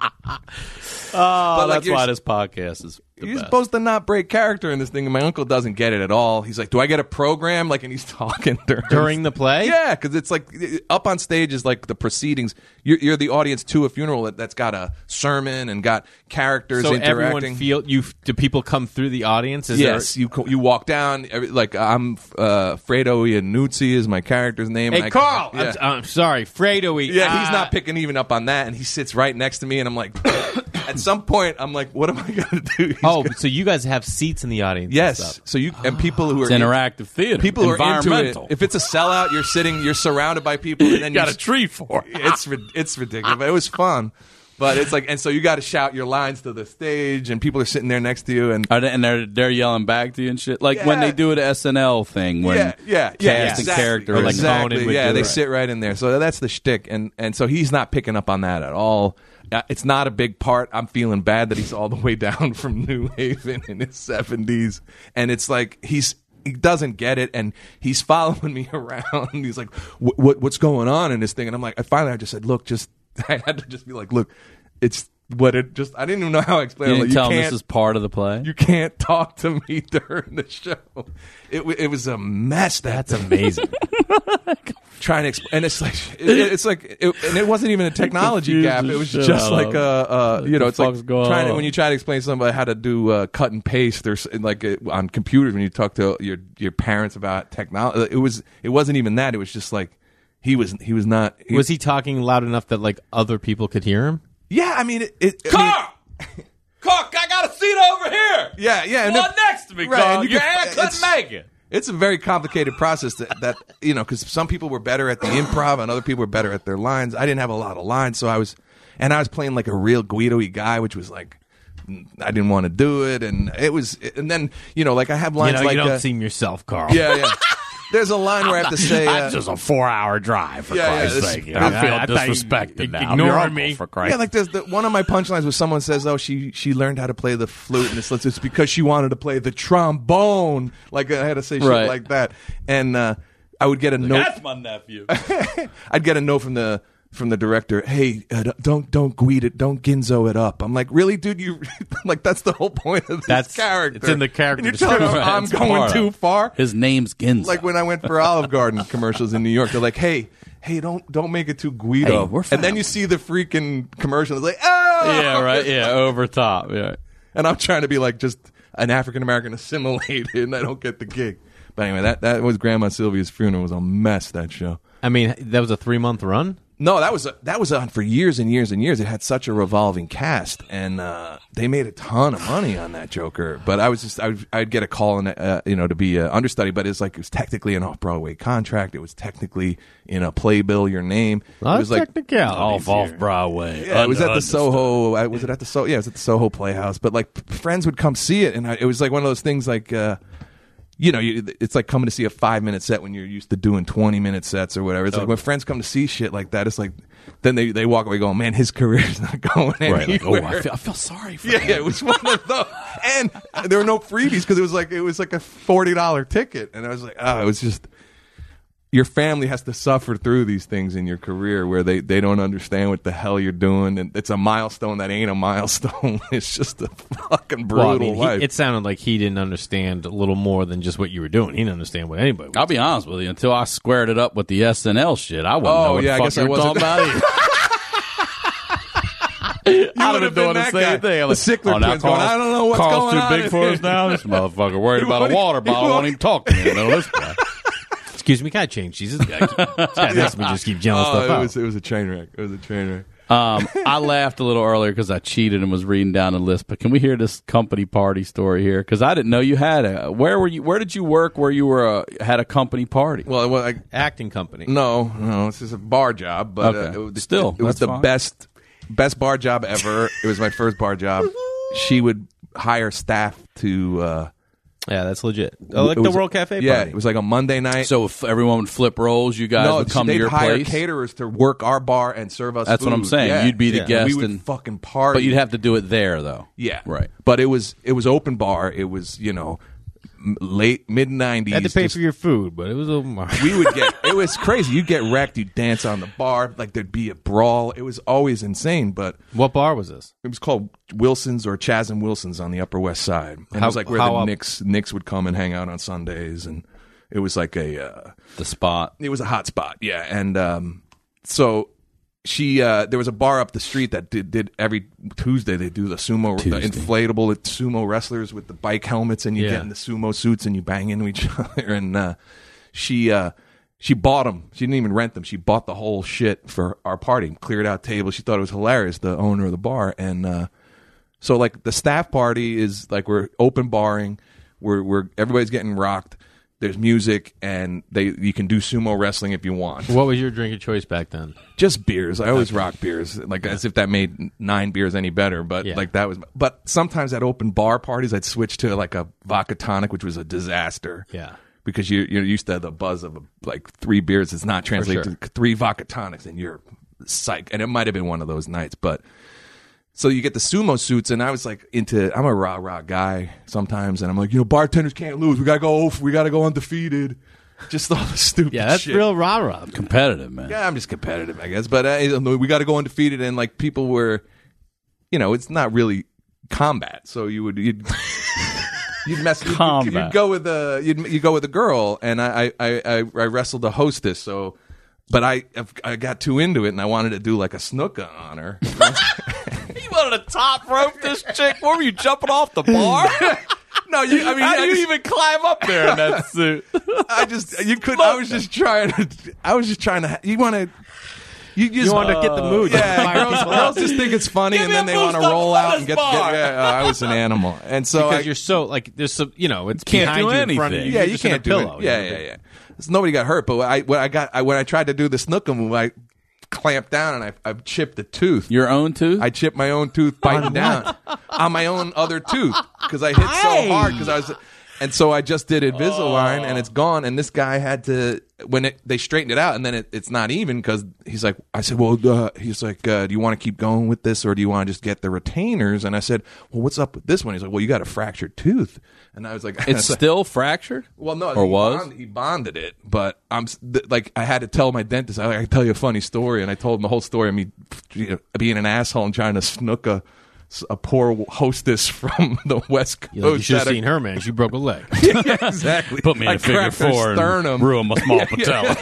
S3: But that's why this podcast is.
S5: You're supposed to not break character in this thing, and my uncle doesn't get it at all. He's like, "Do I get a program?" And he's talking
S1: during the play.
S5: Yeah, because it's like up on stage is like the proceedings. You're the audience to a funeral that's got a sermon and got characters interacting.
S1: Everyone do people come through the audience?
S5: Yes, you walk down. Like I'm Fredo Iannuzzi is my character's name.
S1: Hey, Carl, I'm sorry, Fredo.
S5: Yeah, he's not picking even up on that, and he sits right next to me, and I'm like. At some point, I'm like, "What am I going to do?"
S1: So you guys have seats in the audience?
S5: Yes.
S1: And stuff.
S5: So and people who are
S3: interactive theater,
S5: people who are into it. If it's a sellout, you're surrounded by people, and then
S3: you got a treat for it.
S5: It's ridiculous. But it was fun, but it's like, and so you got to shout your lines to the stage, and people are sitting there next to you, and
S3: they're yelling back to you and shit, like when they do an SNL thing when cast a character like
S5: exactly. They sit right in there. So that's the shtick, and so he's not picking up on that at all. It's not a big part. I'm feeling bad that he's all the way down from New Haven in his 70s. And it's like he doesn't get it, and he's following me around. He's like, what's going on in this thing? And I'm like, I just said, look, I had to just be like, look, it's what it just, I didn't even know how to explain it.
S3: You didn't tell him this is part of the play?
S5: You can't talk to me during the show. It was a mess.
S1: That's amazing.
S5: Trying to explain, and it's like, and it wasn't even a technology gap. It was just like it's like trying to, when you try to explain to somebody how to do cut and paste or like on computers when you talk to your parents about technology. It wasn't even that. It was just like he was not.
S1: Was he talking loud enough that like other people could hear him?
S5: Yeah, I mean,
S3: Carl, I got a seat over here.
S5: Yeah,
S3: and next to me, Carl.
S5: And
S3: your hair couldn't make it.
S5: It's a very complicated process that because some people were better at the improv and other people were better at their lines. I didn't have a lot of lines, so I was playing like a real Guido-y guy, which was like I didn't want to do it, and then like I have lines like
S1: you don't seem yourself, Carl.
S5: Yeah. There's a line where I have to say
S3: that's just a 4-hour drive for Christ's sake. I feel disrespected now.
S1: Ignoring me
S3: for Christ.
S5: Yeah, like there's one of my punchlines where someone says, "Oh, she learned how to play the flute, and it's because she wanted to play the trombone." Like I had to say shit like that, and I would get a note.
S3: That's my nephew.
S5: I'd get a note from the director. Hey, don't Guido it, don't Ginzo it up. I'm like, really, dude? You like that's the whole point of this character.
S1: It's in the character.
S5: And you're telling me I'm going too far.
S3: His name's Ginzo.
S5: Like when I went for Olive Garden commercials in New York, they're like, hey, don't make it too Guido.
S3: Hey,
S5: and then you see the freaking commercial. It's like, oh,
S3: yeah, right, yeah, over top, yeah.
S5: And I'm trying to be like just an African American assimilated, and I don't get the gig. But anyway, that was Grandma Sylvia's funeral. It was a mess, that show.
S1: I mean, that was a 3-month run?
S5: No, that was on for years and years and years. It had such a revolving cast, and they made a ton of money on that Joker. But I'd get a call in, to be an understudy. But it was technically an off-Broadway contract. It was technically in a playbill, your name. It was like
S3: off Broadway.
S5: Yeah, it was at the Soho. Was it at the Soho? Yeah, it was at the Soho Playhouse. But like friends would come see it, and it was like one of those things like. It's like coming to see a 5-minute set when you're used to doing 20-minute sets or whatever. It's like when friends come to see shit like that, it's like then they walk away going, man, his career's not going anywhere.
S3: Like, I feel sorry for him.
S5: Yeah, it was one of those. And there were no freebies because it was like a $40 ticket. And I was like, it was just your family has to suffer through these things in your career where they don't understand what the hell you're doing, and it's a milestone that ain't a milestone. It's just a fucking brutal life.
S1: It sounded like he didn't understand a little more than just what you were doing. He didn't understand what anybody was.
S3: I'll be honest with you. Until I squared it up with the SNL shit, I wouldn't know what the fuck you were talking about either. I'd have been doing the same thing.
S5: The Sickler twins going, I don't know what's
S3: Carl's
S5: going on.
S3: too big for us now. This motherfucker worried about a water bottle. Won't even talk to me. You know, this guy.
S1: Excuse me, can I change Jesus? That makes me just keep yelling stuff out.
S5: It was a train wreck. It was a train wreck.
S3: I laughed a little earlier because I cheated and was reading down the list. But can we hear this company party story here? Because I didn't know you had a. Where were you? Where did you work? Where you were had a company party?
S5: Well,
S1: acting company.
S5: No, it's just a bar job. But
S3: okay.
S5: It was the best bar job ever. It was my first bar job. She would hire staff to.
S1: Yeah, that's legit. Like the World Cafe party.
S5: Yeah, it was like a Monday night.
S3: So if everyone would flip roles, you guys would come to your
S5: hire
S3: place?
S5: caterers to work our bar and serve us
S3: That's
S5: food.
S3: what I'm saying.
S5: Yeah.
S3: You'd be the guest.
S5: We would fucking party.
S3: But you'd have to do it there, though.
S5: Yeah.
S3: Right.
S5: But it was open bar. It was, late, mid-90s.
S1: Had to pay for your food, but it was open bar.
S5: It was crazy. You'd get wrecked. You'd dance on the bar. Like there'd be a brawl. It was always insane. But
S1: what bar was this?
S5: it was called Wilson's or Chaz and Wilson's on the Upper West Side. And it was like where the Knicks would come and hang out on Sundays. And it was like the
S3: spot.
S5: It was a hot spot, yeah. And so she there was a bar up the street that did every Tuesday. They do the inflatable sumo wrestlers with the bike helmets, and you get in the sumo suits and you bang into each other. And she bought them. She didn't even rent them. She bought the whole shit for our party. Cleared out tables. She thought it was hilarious. The owner of the bar. And so like the staff party is like we're open barring. We're everybody's getting rocked. There's music, and you can do sumo wrestling if you want.
S1: What was your drink of choice back then?
S5: Just beers. I always rock beers, like as if that made 9 beers any better. But like that was. But sometimes at open bar parties, I'd switch to like a vodka tonic, which was a disaster.
S1: Yeah,
S5: because you're used to the buzz of like 3 beers. It's not translated to 3 vodka tonics, and you're psyched. And it might have been one of those nights, but. So you get the sumo suits, and I was like I'm a rah-rah guy sometimes, and I'm like, bartenders can't lose. We got to go undefeated. Just all the stupid shit.
S1: Yeah, that's real rah-rah.
S3: Competitive, man.
S5: Yeah, I'm just competitive, I guess. But we got to go undefeated, and like people were, it's not really combat. So you'd mess. You'd go with a girl, and I wrestled the hostess. So, but I got too into it, and I wanted to do like a snooker on her.
S3: You wanted to top rope this chick? What were you, jumping off the bar?
S5: No,
S3: how do you even climb up there in that suit?
S5: I was just trying to. You want to. You want
S1: to get the mood.
S5: Yeah, girls just think it's funny, and then they want to roll out and get. I was an animal, and so
S1: because you're so like there's some it's
S3: can't
S1: behind
S3: do
S1: you,
S3: anything.
S1: in front of you.
S5: Yeah,
S1: you can't
S5: do
S1: pillow.
S5: It. Yeah. So nobody got hurt, but when I tried to do the snooker move, I clamped down and I chipped a tooth.
S3: Your own tooth?
S5: I chipped my own tooth biting down on my own other tooth because I hit so hard because I was. And so I just did Invisalign, and it's gone. And this guy had to they straightened it out, and then it's not even because he's like, I said, well, he's like, do you want to keep going with this, or do you want to just get the retainers? And I said, well, what's up with this one? He's like, well, you got a fractured tooth. And I was like,
S3: it's still fractured.
S5: Well, no,
S3: or
S5: he bonded it, but I had to tell my dentist. I can tell you a funny story, and I told him the whole story of me being an asshole and trying to snook a poor hostess from the West Coast.
S1: You should have seen her, man. She broke a leg.
S5: Yeah, exactly.
S3: Put me in a figure 4 and ruin my small patella.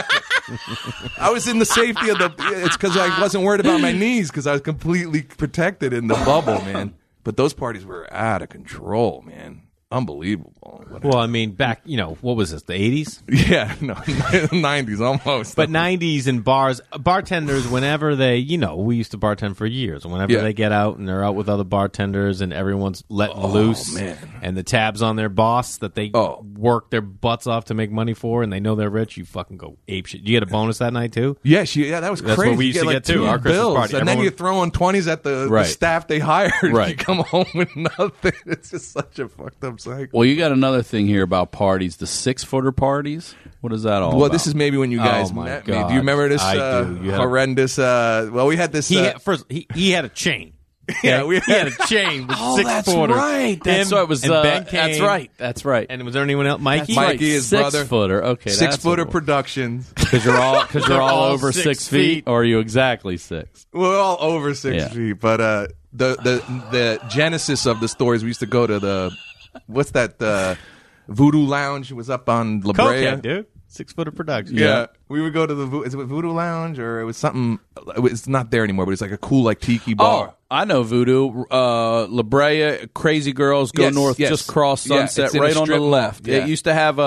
S5: I was in the safety of it's because I wasn't worried about my knees because I was completely protected in the bubble, man. But those parties were out of control, man. Unbelievable.
S1: Well, I mean, back, what was this, the 80s?
S5: Yeah, no, 90s almost.
S1: But 90s in bars, bartenders, whenever they, we used to bartend for years. Whenever they get out and they're out with other bartenders and everyone's letting loose,
S5: man.
S1: And the tab's on their boss that they work their butts off to make money for, and they know they're rich, you fucking go apeshit. You get a bonus that night, too?
S5: Yeah, that was crazy.
S1: That's what we used to get, too, our Christmas party.
S5: And then you're throwing 20s at the staff they hired. Right. You come home with nothing. It's just such a fucked up cycle.
S3: Well, you got another thing here about parties, the 6-footer parties. What is that all about?
S5: Well, this is maybe when you guys met me. Do you remember this horrendous? Well, we had this.
S1: He had a chain.
S5: Yeah, we
S1: had a chain with 6-footer.
S3: Right. That's right. It was
S1: Ben came,
S3: That's right.
S1: And was there anyone else? Mikey?
S5: Mikey, his brother.
S3: 6-footer. Okay,
S5: 6-footer Productions.
S3: Because you're all over 6 feet, or are you exactly 6?
S5: We're all over 6 feet, but the genesis of the stories, we used to go to the. What's that? Voodoo Lounge was up on La Brea.
S1: Cokehead, dude. 6 Footer Production.
S5: Yeah, we would go to the is it Voodoo Lounge or it was something. It's not there anymore, but it's like a cool like tiki bar.
S3: Oh, I know Voodoo. La Brea, Crazy Girls go north, just cross Sunset,
S5: it's in
S3: right
S5: a
S3: on the
S5: strip mall.
S3: left.
S5: Yeah.
S3: It used to have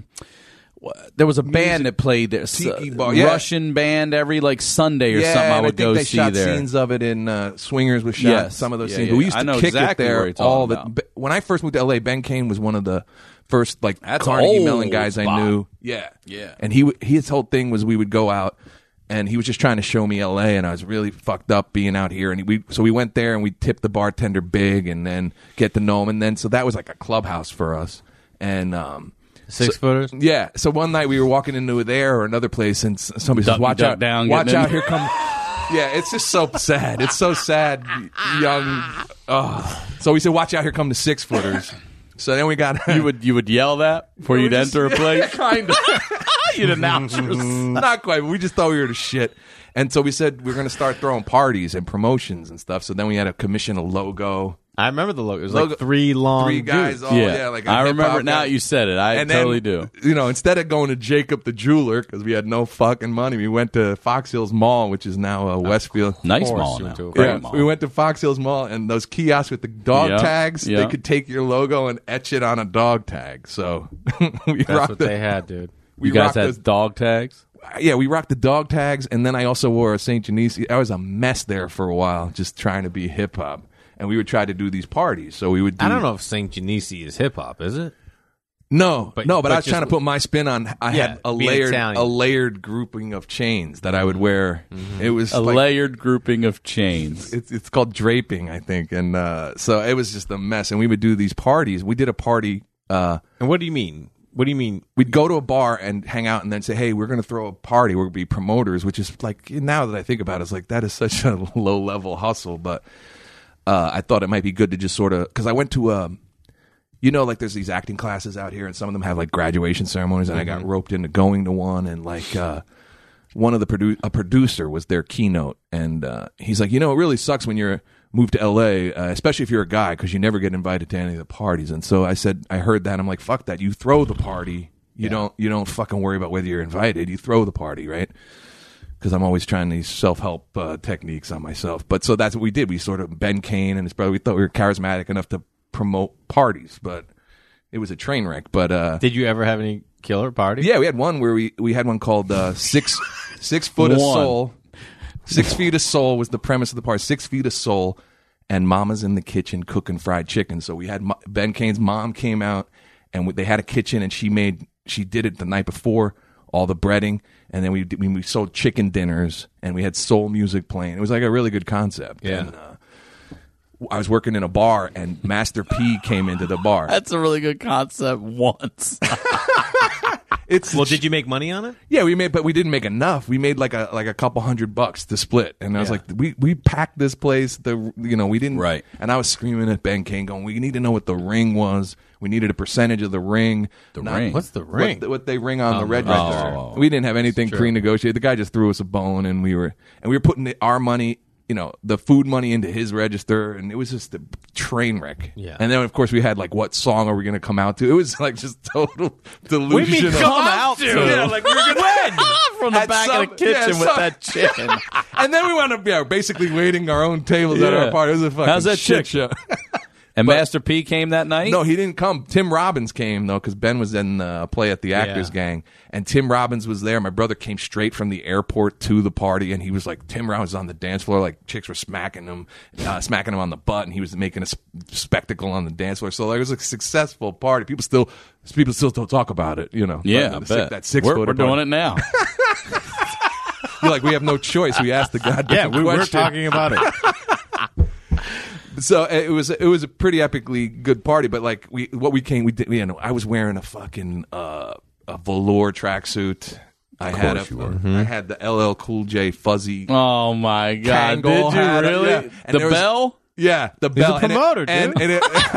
S3: there was a band that played there,
S5: Tiki bar, yeah.
S3: Russian band every like Sunday or something. I would go
S5: they
S3: see
S5: shot
S3: there.
S5: scenes of it in Swingers with shot
S3: Yes.
S5: some of those
S3: Yeah,
S5: scenes.
S3: yeah,
S5: But we
S3: yeah.
S5: used
S3: I
S5: to
S3: know
S5: kick
S3: exactly
S5: it
S3: where
S5: there
S3: you're talking about.
S5: When I first moved to LA, Ben Kane was one of the first like
S3: That's
S5: Carnegie
S3: old
S5: Mellon guys I
S3: spot.
S5: knew. Yeah,
S3: Yeah.
S5: And his whole thing was we would go out. And he was just trying to show me LA, and I was really fucked up being out here. And we went there and we tipped the bartender big, and then get to know him. And then so that was like a clubhouse for us. And
S1: 6 Footers.
S5: yeah. So one night we were walking into there or another place, and somebody says,
S3: Duck-
S5: "Watch
S3: duck
S5: out,
S3: down,
S5: watch
S3: getting in."
S5: out! Here come." Yeah, it's just so sad. It's so sad, young. So we said, "Watch out! Here come the 6 Footers." So then we got
S3: You would yell that before you'd enter a place.
S5: kind of.
S3: You'd announce yourself.
S5: Not quite, but we just thought we were the shit. And so we said we were going to start throwing parties and promotions and stuff. So then we had to commission a logo.
S1: I remember the logo. It was
S5: Logo-
S1: like 3 long
S5: Three guys,
S1: dudes.
S5: all, yeah, like a
S3: I remember
S5: hip-hop
S3: it now.
S5: guy.
S3: You said it. I
S5: And
S3: totally
S5: then,
S3: do.
S5: You know, instead of going to Jacob the jeweler because we had no fucking money, we went to Fox Hills Mall, which is now Westfield.
S3: Nice
S1: course
S3: mall
S1: you
S3: now.
S1: went to a
S3: Great
S5: Yeah,
S3: mall.
S5: we went to Fox Hills Mall, and those kiosks with the dog
S3: Yeah,
S5: tags,
S3: yeah.
S5: they could take your logo and etch it on a dog tag. So we
S1: That's
S5: rocked
S1: what
S5: the,
S1: they had, dude.
S5: we
S3: You guys
S5: rocked
S3: had
S5: those-
S3: dog tags?
S5: yeah, we rocked the dog tags, and then I also wore a St. Genesi. I was a mess there for a while, just trying to be hip hop. And we would try to do these parties. So we would do,
S1: I don't know if St. Genesi is hip hop, is it?
S5: No,
S1: But-
S5: but I
S1: but
S5: was trying to
S1: just-
S5: put my spin on. I
S1: Yeah,
S5: had a
S1: being Italian.
S5: layered grouping of chains that I would wear. It was
S3: A
S5: like,
S3: layered grouping of chains.
S5: it's called draping, I think. And so it was just a mess. And we would do these parties. We did a party.
S1: And what do you mean? What do you mean?
S5: We'd go to a bar and hang out, and then say, "Hey, we're going to throw a party. We're going to be promoters," which is like now that I think about it, it's like that is such a low level hustle. But I thought it might be good to just sort of because I went to like there's these acting classes out here, and some of them have like graduation ceremonies, and I got roped into going to one, and like one of the a producer was their keynote, and he's like, it really sucks when you're moved to LA, especially if you're a guy, because you never get invited to any of the parties. And so I said, I heard that, I'm like, fuck that. You throw the party. You don't fucking worry about whether you're invited. You throw the party, right? Because I'm always trying these self-help techniques on myself. But so that's what we did. We sort of, Ben Kane and his brother, we thought we were charismatic enough to promote parties, but it was a train wreck. But
S1: Did you ever have any killer parties?
S5: yeah, we had one where we had one called 6 Foot of
S3: One.
S5: Soul. 6 feet of soul was the premise of the party. 6 feet of soul, and Mama's in the kitchen cooking fried chicken. So we had Ben Kane's mom came out, and they had a kitchen, and she did it the night before, all the breading, and then we sold chicken dinners, and we had soul music playing. It was like a really good concept.
S1: Yeah.
S5: And, I was working in a bar, and Master P came into the bar.
S3: That's a really good concept once.
S1: Well, did you make money on it?
S5: Yeah, but we didn't make enough. We made like a couple $100 to split, and I was like, we packed this place. We didn't.
S3: Right.
S5: And I was screaming at Ben Kane, going, "We need to know what the ring was. We needed a percentage of the ring.
S3: Ring?
S1: What's the ring?
S5: What they ring on the register.
S3: oh.
S5: We didn't have anything pre-negotiated. The guy just threw us a bone, and we were putting our money, the food money into his register, and it was just a train wreck.
S1: Yeah.
S5: And then of course we had like, what song are we going to come out to? It was like just total delusion. of-
S3: come out to?
S5: Yeah, like we're going to
S3: From the
S5: At
S3: back
S5: some-
S3: of the kitchen
S5: yeah,
S3: with
S5: some-
S3: that chicken.
S5: And then we wound up, basically waiting our own tables at
S3: Yeah.
S5: our party. It was a fucking
S3: How's that
S5: shit
S3: chicken?
S5: show.
S3: And Master P came that night?
S5: No, he didn't come. Tim Robbins came, though, because Ben was in play at the Actors Gang. And Tim Robbins was there. My brother came straight from the airport to the party, and he was like, Tim Robbins was on the dance floor. Like, chicks were smacking him on the butt, and he was making a spectacle on the dance floor. So, like, it was a successful party. People still talk about it,
S3: Yeah, I bet.
S5: That 6 foot.
S3: We're doing it now.
S5: You're like, we have no choice. We asked the goddamn
S1: we were
S5: question.
S1: talking about it.
S5: So it was a pretty epically good party, but like I was wearing a fucking a velour tracksuit. I had the LL Cool J fuzzy.
S3: Oh, my God.
S5: Kangol
S3: Did you
S5: hat,
S3: really?
S5: yeah. And
S3: The
S5: there was-
S3: bell?
S5: Yeah, the bell.
S1: a promoter,
S5: and
S1: dude.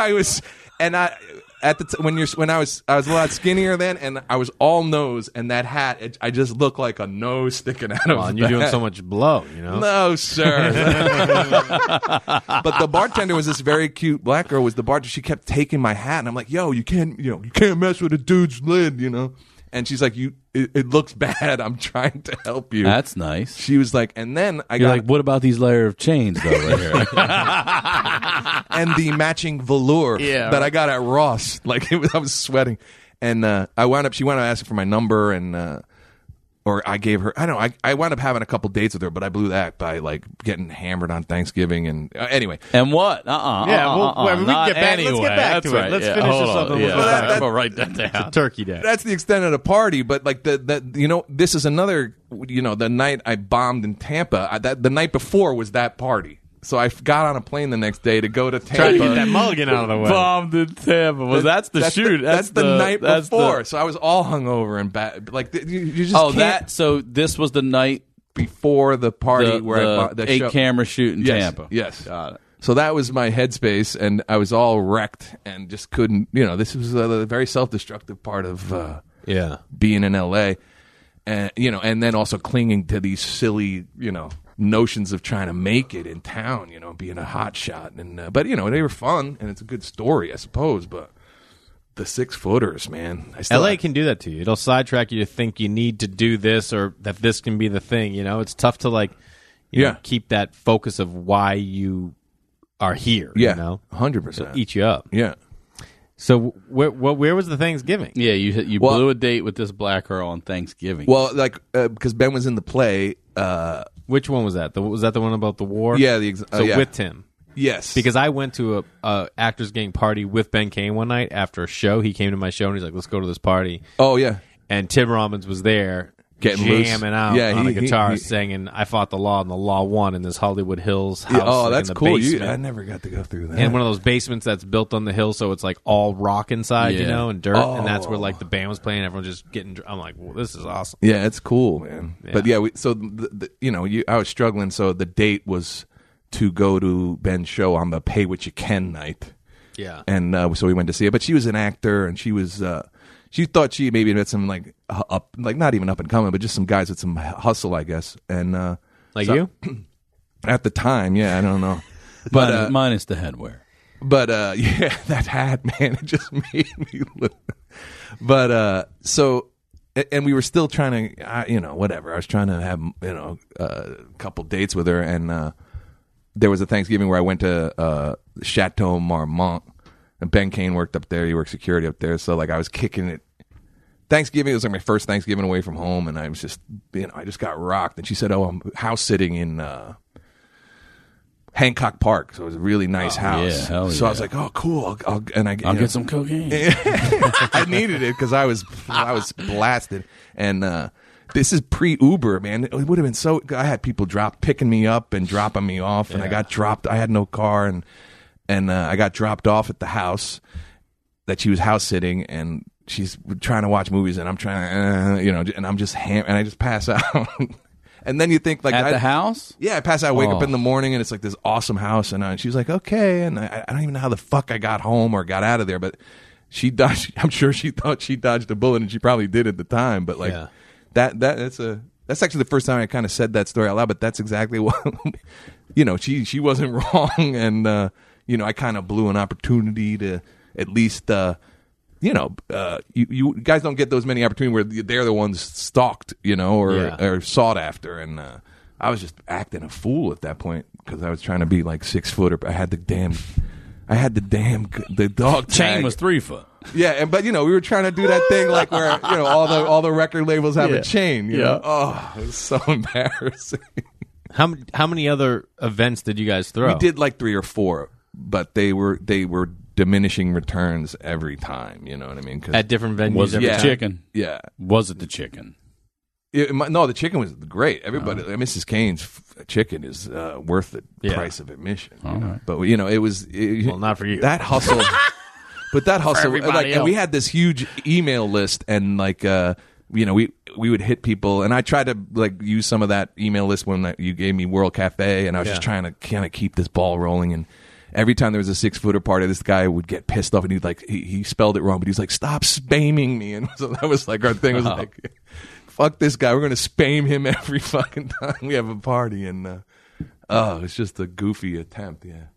S5: at the when I was a lot skinnier then, and I was all nose, and that hat, I just looked like a nose sticking out of.
S1: Well, and you're doing
S5: that.
S1: so much blow,
S5: No, sir. But the bartender was this very cute black girl. Was the bartender? She kept taking my hat, and I'm like, "Yo, you can't mess with a dude's lid, And she's like, it looks bad. I'm trying to help you.
S3: That's nice.
S5: She was like, and then
S3: You're like, what about these layer of chains though right here?
S5: and the matching velour that I got at Ross. Like I was sweating. And she wound up asking for my number, and or I gave her, I don't know, I wound up having a couple dates with her, but I blew that by like getting hammered on Thanksgiving. And anyway.
S3: And what?
S1: We can get back.
S3: Anyway.
S1: Let's get back
S3: That's
S1: to
S3: right.
S1: it. Let's
S3: Yeah.
S1: finish
S3: Hold
S1: this
S3: on.
S1: up. And
S3: Yeah.
S1: we'll
S3: I'm gonna write that down.
S1: Turkey Day.
S5: That's the extent of the party, but like this is another, the night I bombed in Tampa. The night before was that party. So I got on a plane the next day to go to Tampa.
S1: Try to get that mulligan out of the way.
S3: Bombed in Tampa. Well, that's the shoot.
S5: That's the night before. So I was all hungover and bad. Like you just can't.
S3: So this was the night
S5: Before the party where
S3: the 8-camera shoot in Tampa.
S5: Yes.
S3: Got it.
S5: So that was my headspace, and I was all wrecked and just couldn't. This was a very self-destructive part of being in L.A. And and then also clinging to these silly notions of trying to make it in town. Being a hot shot, and but they were fun, and it's a good story, I suppose. But the 6-footers, man,
S1: LA can do that to you. It'll sidetrack you to think you need to do this or that this can be the thing. It's tough to keep that focus of why you are here.
S5: Yeah, 100%.
S1: It'll eat you up.
S5: Yeah.
S1: So where was the Thanksgiving?
S3: Yeah, you blew a date with this black girl on Thanksgiving.
S5: Well, because Ben was in the play.
S1: Which one was that? Was that the one about the war?
S5: Yeah,
S1: with Tim.
S5: Yes,
S1: because I went to a Actors Gang party with Ben Kane one night after a show. He came to my show and he's like, "Let's go to this party."
S5: Oh yeah,
S1: and Tim Robbins was there,
S5: getting
S1: jamming out on a guitar,
S5: he,
S1: singing "I Fought the Law" and the Law won in this Hollywood Hills house.
S5: Oh, that's cool.
S1: I
S5: never got to go through that.
S1: And one of those basements that's built on the hill, so it's like all rock inside, and dirt, and that's where like the band was playing. Everyone's just getting. I'm like, well, this is awesome.
S5: Yeah, it's cool, man. Yeah. But yeah, I was struggling. So the date was to go to Ben's show on the Pay What You Can night.
S1: Yeah.
S5: And so we went to see it. But she was an actor, and she was she thought she maybe met some not even up and coming, but just some guys with some hustle, I guess. And
S1: you?
S5: At the time, yeah, I don't know.
S3: But minus the headwear.
S5: But yeah, that hat, man, it just made me look. But so, and we were still trying to, whatever. I was trying to have, a couple dates with her, and there was a Thanksgiving where I went to Chateau Marmont, and Ben Kane worked up there. He worked security up there, so I was kicking it. Thanksgiving, it was my first Thanksgiving away from home, and I was just, I just got rocked. And she said, "Oh, I'm house sitting in Hancock Park," so it was a really nice house.
S3: Yeah, hell
S5: so I was like, "Oh, cool!" I'll
S3: get some cocaine.
S5: I needed it because I was blasted, and this is pre-Uber, man. It would have been so. I had people picking me up and dropping me off, and I got dropped. I had no car, and I got dropped off at the house that she was house sitting, and she's trying to watch movies, and I'm trying to, and I'm just and I just pass out. And then you think
S3: at the house?
S5: Yeah, I pass out, wake up in the morning, and it's like this awesome house, and she's like, okay, and I don't even know how the fuck I got home or got out of there, but she dodged. I'm sure she thought she dodged a bullet, and she probably did at the time, but that's actually the first time I kind of said that story out loud, but that's exactly what she wasn't wrong, and I kind of blew an opportunity to at least. You guys don't get those many opportunities where they're the ones stalked, or sought after. And I was just acting a fool at that point because I was trying to be like 6 foot. I had the dog
S3: chain
S5: tag.
S3: was 3 foot.
S5: Yeah, but we were trying to do that thing like where all the record labels have a chain. You know? Oh, it was so embarrassing.
S1: How many other events did you guys throw?
S5: We did like 3 or 4, but they were diminishing returns every time. You know what I mean?
S1: At different venues.
S3: Was it the chicken?
S5: Yeah.
S3: Was it the chicken?
S5: No, the chicken was great. Everybody, Mrs. Kane's chicken is worth the price of admission.
S3: Right.
S5: But it was
S1: not for you.
S5: That hustle. But that hustle, and we had this huge email list, and we would hit people, and I tried to use some of that email list when you gave me World Cafe, and I was just trying to kind of keep this ball rolling. And every time there was a 6-footer party, this guy would get pissed off, and he spelled it wrong, but he's like, "Stop spamming me," and so that was our thing. Was fuck this guy, we're gonna spam him every fucking time we have a party, and it's just a goofy attempt. Yeah.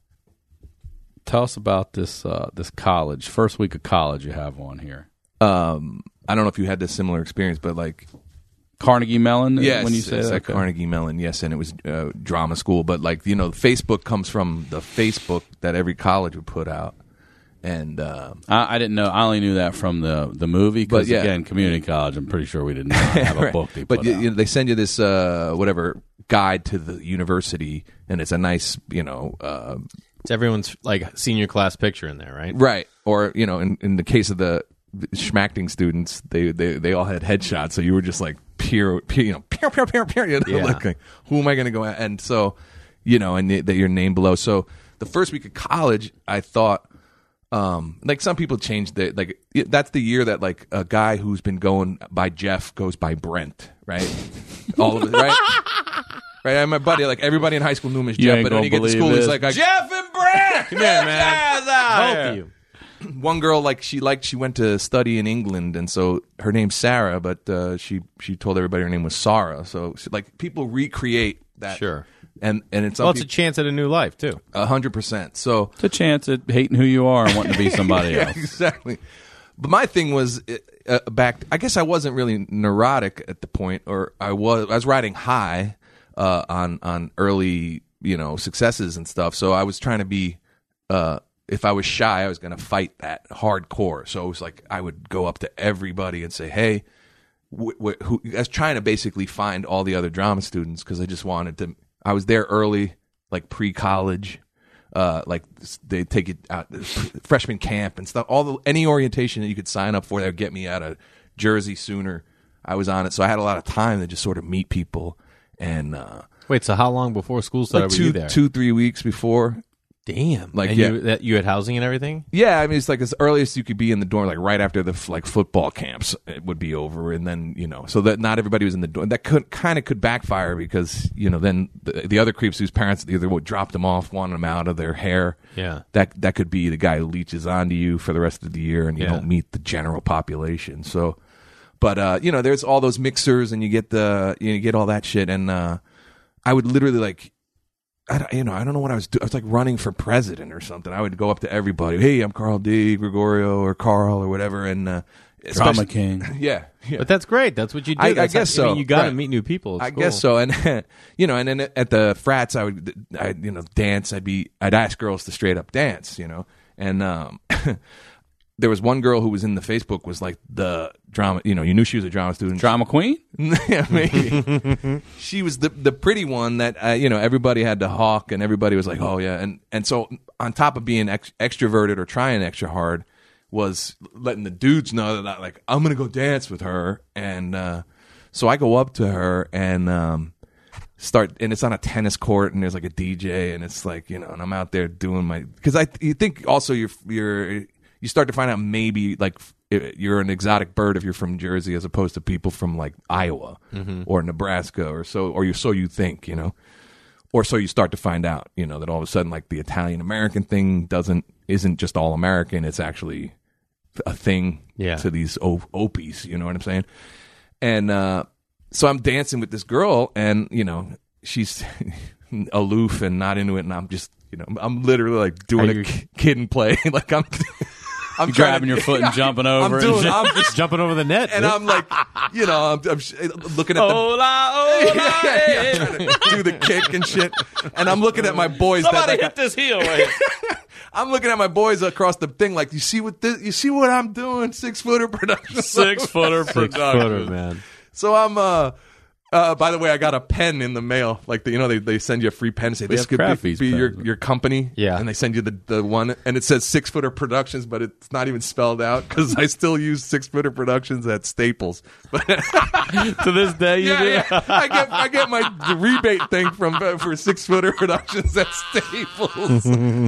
S3: Tell us about this college first week of college you have on here.
S5: I don't know if you had this similar experience, but like
S3: Carnegie Mellon.
S5: Yes,
S3: when you say
S5: it's
S3: that,
S5: at Carnegie Mellon. Yes, and it was drama school. But like Facebook comes from the Facebook that every college would put out. And
S3: I didn't know. I only knew that from the movie. Because again, community college. I'm pretty sure we didn't have a book. They put out.
S5: They send you this whatever guide to the university, and it's a nice
S1: it's everyone's like senior class picture in there, right?
S5: Right. Or in the case of the schmacting students, they all had headshots, so you were just like peer, like, who am I going to go at? And so and that your name below. So the first week of college, I thought. Like some people changed that's the year that like a guy who's been going by Jeff goes by Brent, right? All of it, right? Right. And my buddy, like everybody in high school knew him as Jeff, but when you get to school, he's like
S3: Jeff and Brent.
S1: Come here, man. Both of you.
S5: One girl, she went to study in England, and so her name's Sarah, but she told everybody her name was Sarah. So like people recreate that.
S1: Sure.
S5: And it's
S1: it's a chance at a new life too.
S5: 100%. So
S3: it's a chance at hating who you are and wanting to be somebody else.
S5: Exactly. But my thing was back. I guess I wasn't really neurotic at the point, or I was riding high on early successes and stuff. So I was trying to be. If I was shy, I was going to fight that hardcore. So it was like I would go up to everybody and say, "Hey." I was trying to basically find all the other drama students because I just wanted to. I was there early, like pre-college, like they take it out freshman camp and stuff. Any orientation that you could sign up for that would get me out of Jersey sooner. I was on it, so I had a lot of time to just sort of meet people. And
S1: wait, so how long before school started were you there?
S5: 2-3 weeks before.
S1: Damn.
S5: Like,
S1: and you had housing and everything?
S5: Yeah, I mean, it's like as early as you could be in the dorm, like right after the football camps it would be over, and then so that not everybody was in the dorm. That could backfire because then the other creeps whose parents either would drop them off, wanted them out of their hair.
S1: Yeah,
S5: that could be the guy who leeches onto you for the rest of the year, and you don't meet the general population. So, but there's all those mixers, and you get you get all that shit, and I would literally like. I don't know what I was doing. I was like running for president or something. I would go up to everybody. Hey, I'm Carl D. Gregorio or Carl or whatever. And
S3: Drama King.
S5: Yeah.
S1: But that's great. That's what you do.
S5: I guess so.
S1: You got to meet new people. It's
S5: I
S1: cool.
S5: guess so. And and then at the frats, I'd dance. I'd ask girls to straight up dance. And there was one girl who was in the Facebook was like the drama. You knew she was a drama student.
S3: Drama queen?
S5: Yeah, maybe. She was the pretty one that everybody had to hawk, and everybody was like, oh yeah. And so on top of being extroverted or trying extra hard, was letting the dudes know that I'm gonna go dance with her. And so I go up to her and start, and it's on a tennis court, and there's like a DJ, and it's like and I'm out there doing my because you think also you start to find out maybe like you're an exotic bird if you're from Jersey as opposed to people from like Iowa or Nebraska or so you think, or so you start to find out, that all of a sudden like the Italian American thing isn't just all American, it's actually a thing to these Opies, you know what I'm saying? And so I'm dancing with this girl, and she's aloof and not into it, and I'm just I'm literally like doing a kid and play like I'm
S3: grabbing your foot and jumping over.
S1: I'm just jumping over the net.
S5: And I'm like, I'm looking at trying to do the kick and shit. And I'm looking at my boys.
S3: Somebody hit this heel right here.
S5: I'm looking at my boys across the thing like, you see what I'm doing? 6-footer production.
S3: 6-footer production.
S1: 6-footer, man.
S5: So I'm by the way, I got a pen in the mail. Like they send you a free pen and say this could be your company.
S1: Yeah,
S5: and they send you the one, and it says 6-footer Productions, but it's not even spelled out because I still use 6-footer Productions at Staples. But
S1: to this day, you do.
S5: Yeah. I get my rebate thing for 6-footer Productions at Staples.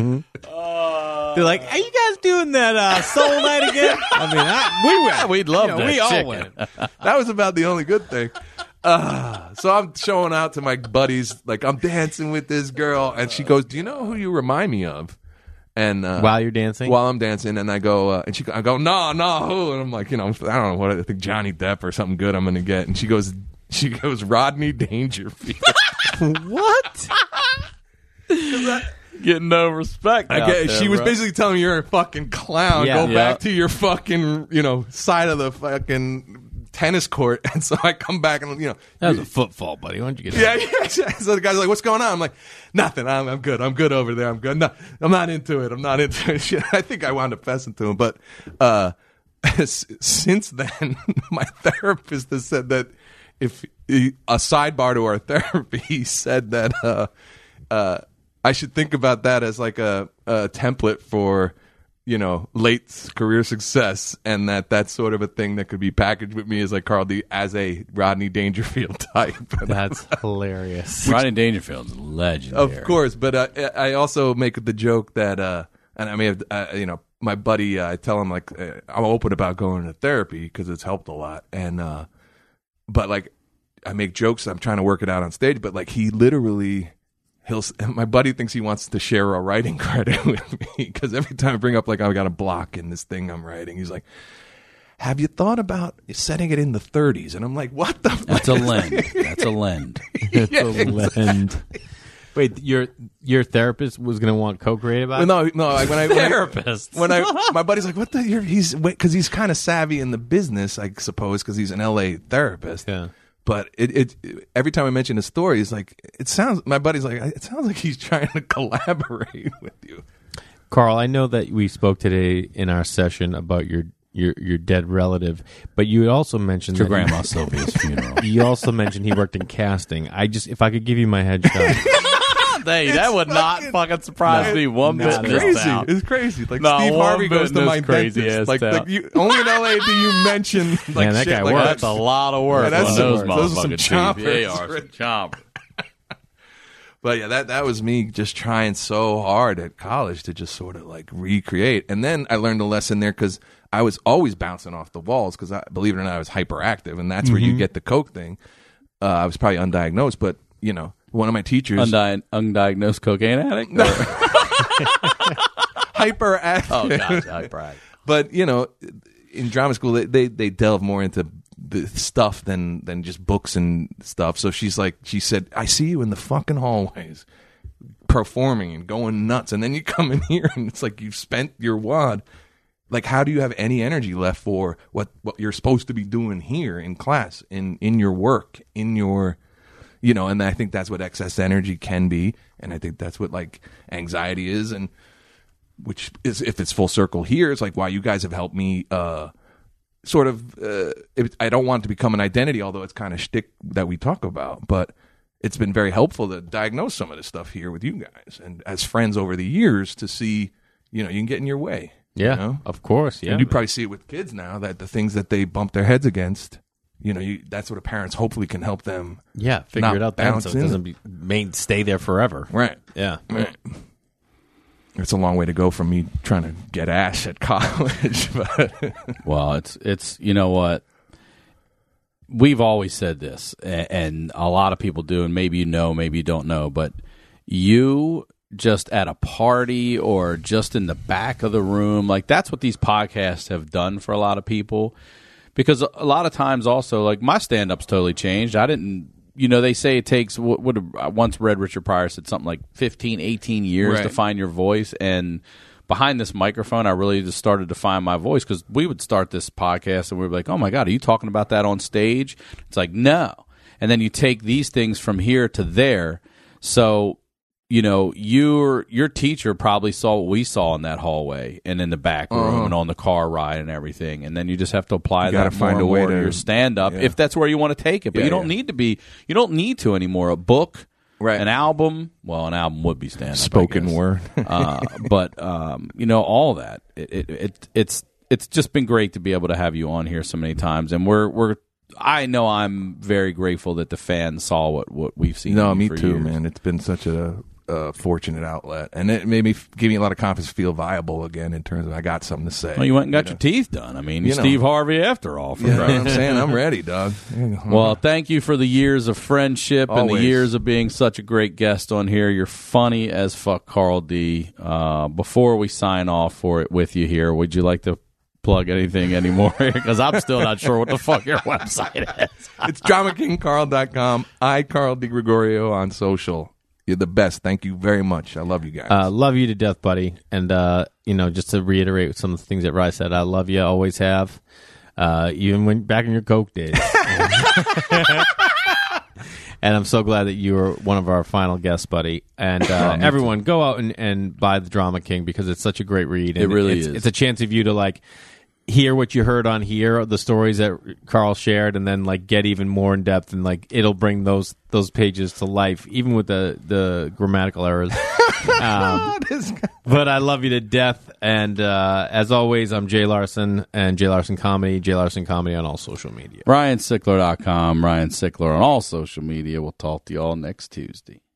S1: They're like, "Are you guys doing that Soul Night again?" I mean, we went.
S3: We'd love that.
S1: We all went.
S5: That was about the only good thing. So I'm showing out to my buddies, like I'm dancing with this girl, and she goes, "Do you know who you remind me of?" And
S1: while you're dancing,
S5: while I'm dancing, and I go, I go, no, who? And I'm like, I don't know what I think, Johnny Depp or something good I'm gonna get. And she goes, Rodney Dangerfield.
S1: What?
S3: Getting no respect.
S5: She was basically telling me you're a fucking clown.
S1: Yeah.
S5: Go back to your fucking, side of the fucking tennis court. And so I come back and,
S1: That was a football, buddy. Why don't you get
S5: yeah. So the guy's like, what's going on? I'm like, nothing. I'm good. I'm good over there. I'm good. No, I'm not into it. Shit. I think I wound up fessing to him. But since then, my therapist has said that if a sidebar to our therapy, he said that I should think about that as like a template for, late career success, and that's sort of a thing that could be packaged with me as like Carl D as a Rodney Dangerfield type.
S1: That's hilarious.
S3: Rodney Dangerfield's legendary.
S5: Of course, but I also make the joke that, and I may have, my buddy, I tell him like I'm open about going to therapy because it's helped a lot, and but like I make jokes. I'm trying to work it out on stage, but like he literally. My buddy thinks he wants to share a writing credit with me because every time I bring up like I got a block in this thing I'm writing, he's like, "Have you thought about setting it in the 30s?" And I'm like, "What the?"
S3: That's a lend. That's a lend.
S1: It's a lend. Wait, your therapist was going to want co-create about it?
S5: No. Like
S3: Therapist.
S5: My buddy's like, "What the?" Because he's kind of savvy in the business, I suppose, because he's an LA therapist.
S1: Yeah.
S5: But it every time I mention his story, he's like, my buddy's like, it sounds like he's trying to collaborate with you.
S1: Carl, I know that we spoke today in our session about your dead relative, but you also mentioned
S3: Your
S1: that
S3: grandma Sylvia's funeral.
S1: You also mentioned he worked in casting. If I could give you my headshot.
S3: That would not fucking surprise me one bit.
S1: Not
S3: in
S1: at
S3: this
S1: all.
S3: town.
S5: It's crazy. Like
S3: Not
S5: Steve
S3: one
S5: Harvey
S3: bit
S5: goes
S3: in
S5: to
S3: this
S5: my
S3: crazy
S5: dentist.
S3: ass
S5: Like
S3: town.
S5: only in LA do you mention like
S1: Man, that
S5: shit
S1: guy
S5: like
S1: works.
S3: That's a lot of work.
S5: Yeah, that's
S3: on
S5: some-
S3: those
S5: those are some
S3: motherfucking
S5: chompers.
S3: teeth. They are some chompers.
S5: But yeah, that was me just trying so hard at college to just sort of like recreate. And then I learned a lesson there because I was always bouncing off the walls because, believe it or not, I was hyperactive. And that's where you get the coke thing. I was probably undiagnosed, but, one of my teachers.
S3: Undiagnosed cocaine addict?
S5: Hyperactive.
S3: Oh, gosh, hyperactive.
S5: But, in drama school, they delve more into the stuff than just books and stuff. So she said, I see you in the fucking hallways performing and going nuts. And then you come in here and it's like you've spent your wad. Like, how do you have any energy left for what you're supposed to be doing here in class, in your work, in your, and I think that's what excess energy can be. And I think that's what like anxiety is. And which is, if it's full circle here, it's like why you guys have helped me, sort of, I don't want it to become an identity, although it's kind of shtick that we talk about, but it's been very helpful to diagnose some of this stuff here with you guys and as friends over the years to see, you can get in your way.
S1: Yeah, of course. Yeah.
S5: And you probably see it with kids now that the things that they bump their heads against, that's what a parents hopefully can help them.
S1: Yeah, figure
S5: not
S1: it out then
S5: bounce
S1: so it
S5: in.
S1: doesn't stay there forever.
S5: Right.
S1: Yeah.
S5: Right. It's a long way to go from me trying to get ass at college. But
S3: Well, it's you know what? We've always said this, and a lot of people do, and maybe you know, maybe you don't know, but you just at a party or just in the back of the room, like that's what these podcasts have done for a lot of people. Because a lot of times also, like my stand-up's totally changed. I didn't, they say it takes, I once read Richard Pryor said something like 15, 18 years
S5: Right.
S3: to find your voice. And behind this microphone, I really just started to find my voice because we would start this podcast and we were like, oh my God, are you talking about that on stage? It's like, no. And then you take these things from here to there. So, your teacher probably saw what we saw in that hallway and in the back room and on the car ride and everything. And then you just have to apply that
S5: find
S3: more
S5: a
S3: and
S5: way
S3: more to
S5: to-
S3: your stand-up if that's where you want to take it. But
S5: Yeah,
S3: you don't need to be, you don't need to anymore. A book,
S5: Right.
S3: an album, well, an album would be stand-up. I
S5: spoken
S3: guess.
S5: word.
S3: But all that. It's just been great to be able to have you on here so many times. And I know I'm very grateful that the fans saw what we've seen.
S5: No,
S3: in you
S5: me
S3: for
S5: too,
S3: years.
S5: man. It's been such a fortunate outlet, and it made me give me a lot of confidence to feel viable again in terms of I got something to say.
S3: Well, you went and got your teeth done. I mean, you're Steve Harvey after all. For
S5: You know what
S3: Christ's
S5: I'm
S3: sake.
S5: saying? I'm ready, dog.
S3: Well, thank you for the years of friendship and the
S5: Always.
S3: years of being such a great guest on here. You're funny as fuck, Carl D. Before we sign off with you here, would you like to plug anything anymore? Because I'm still not sure what the fuck your website is.
S5: It's DramaKingCarl.com. Carl DiGregorio on social. You're the best. Thank you very much. I love you guys.
S1: Love you to death, buddy. And, just to reiterate some of the things that Rye said, I love you, always have, even when back in your Coke days. And I'm so glad that you were one of our final guests, buddy. And everyone, go out and buy The Drama King because it's such a great read. And
S3: it really is.
S1: It's a chance of you to, like, hear what you heard on here, the stories that Carl shared, and then, like, get even more in depth. And, like, it'll bring those pages to life, even with the grammatical errors. But I love you to death. And as always, I'm Jay Larson and Jay Larson Comedy. Jay Larson Comedy on all social media.
S3: RyanSickler.com. Ryan Sickler on all social media. We'll talk to you all next Tuesday.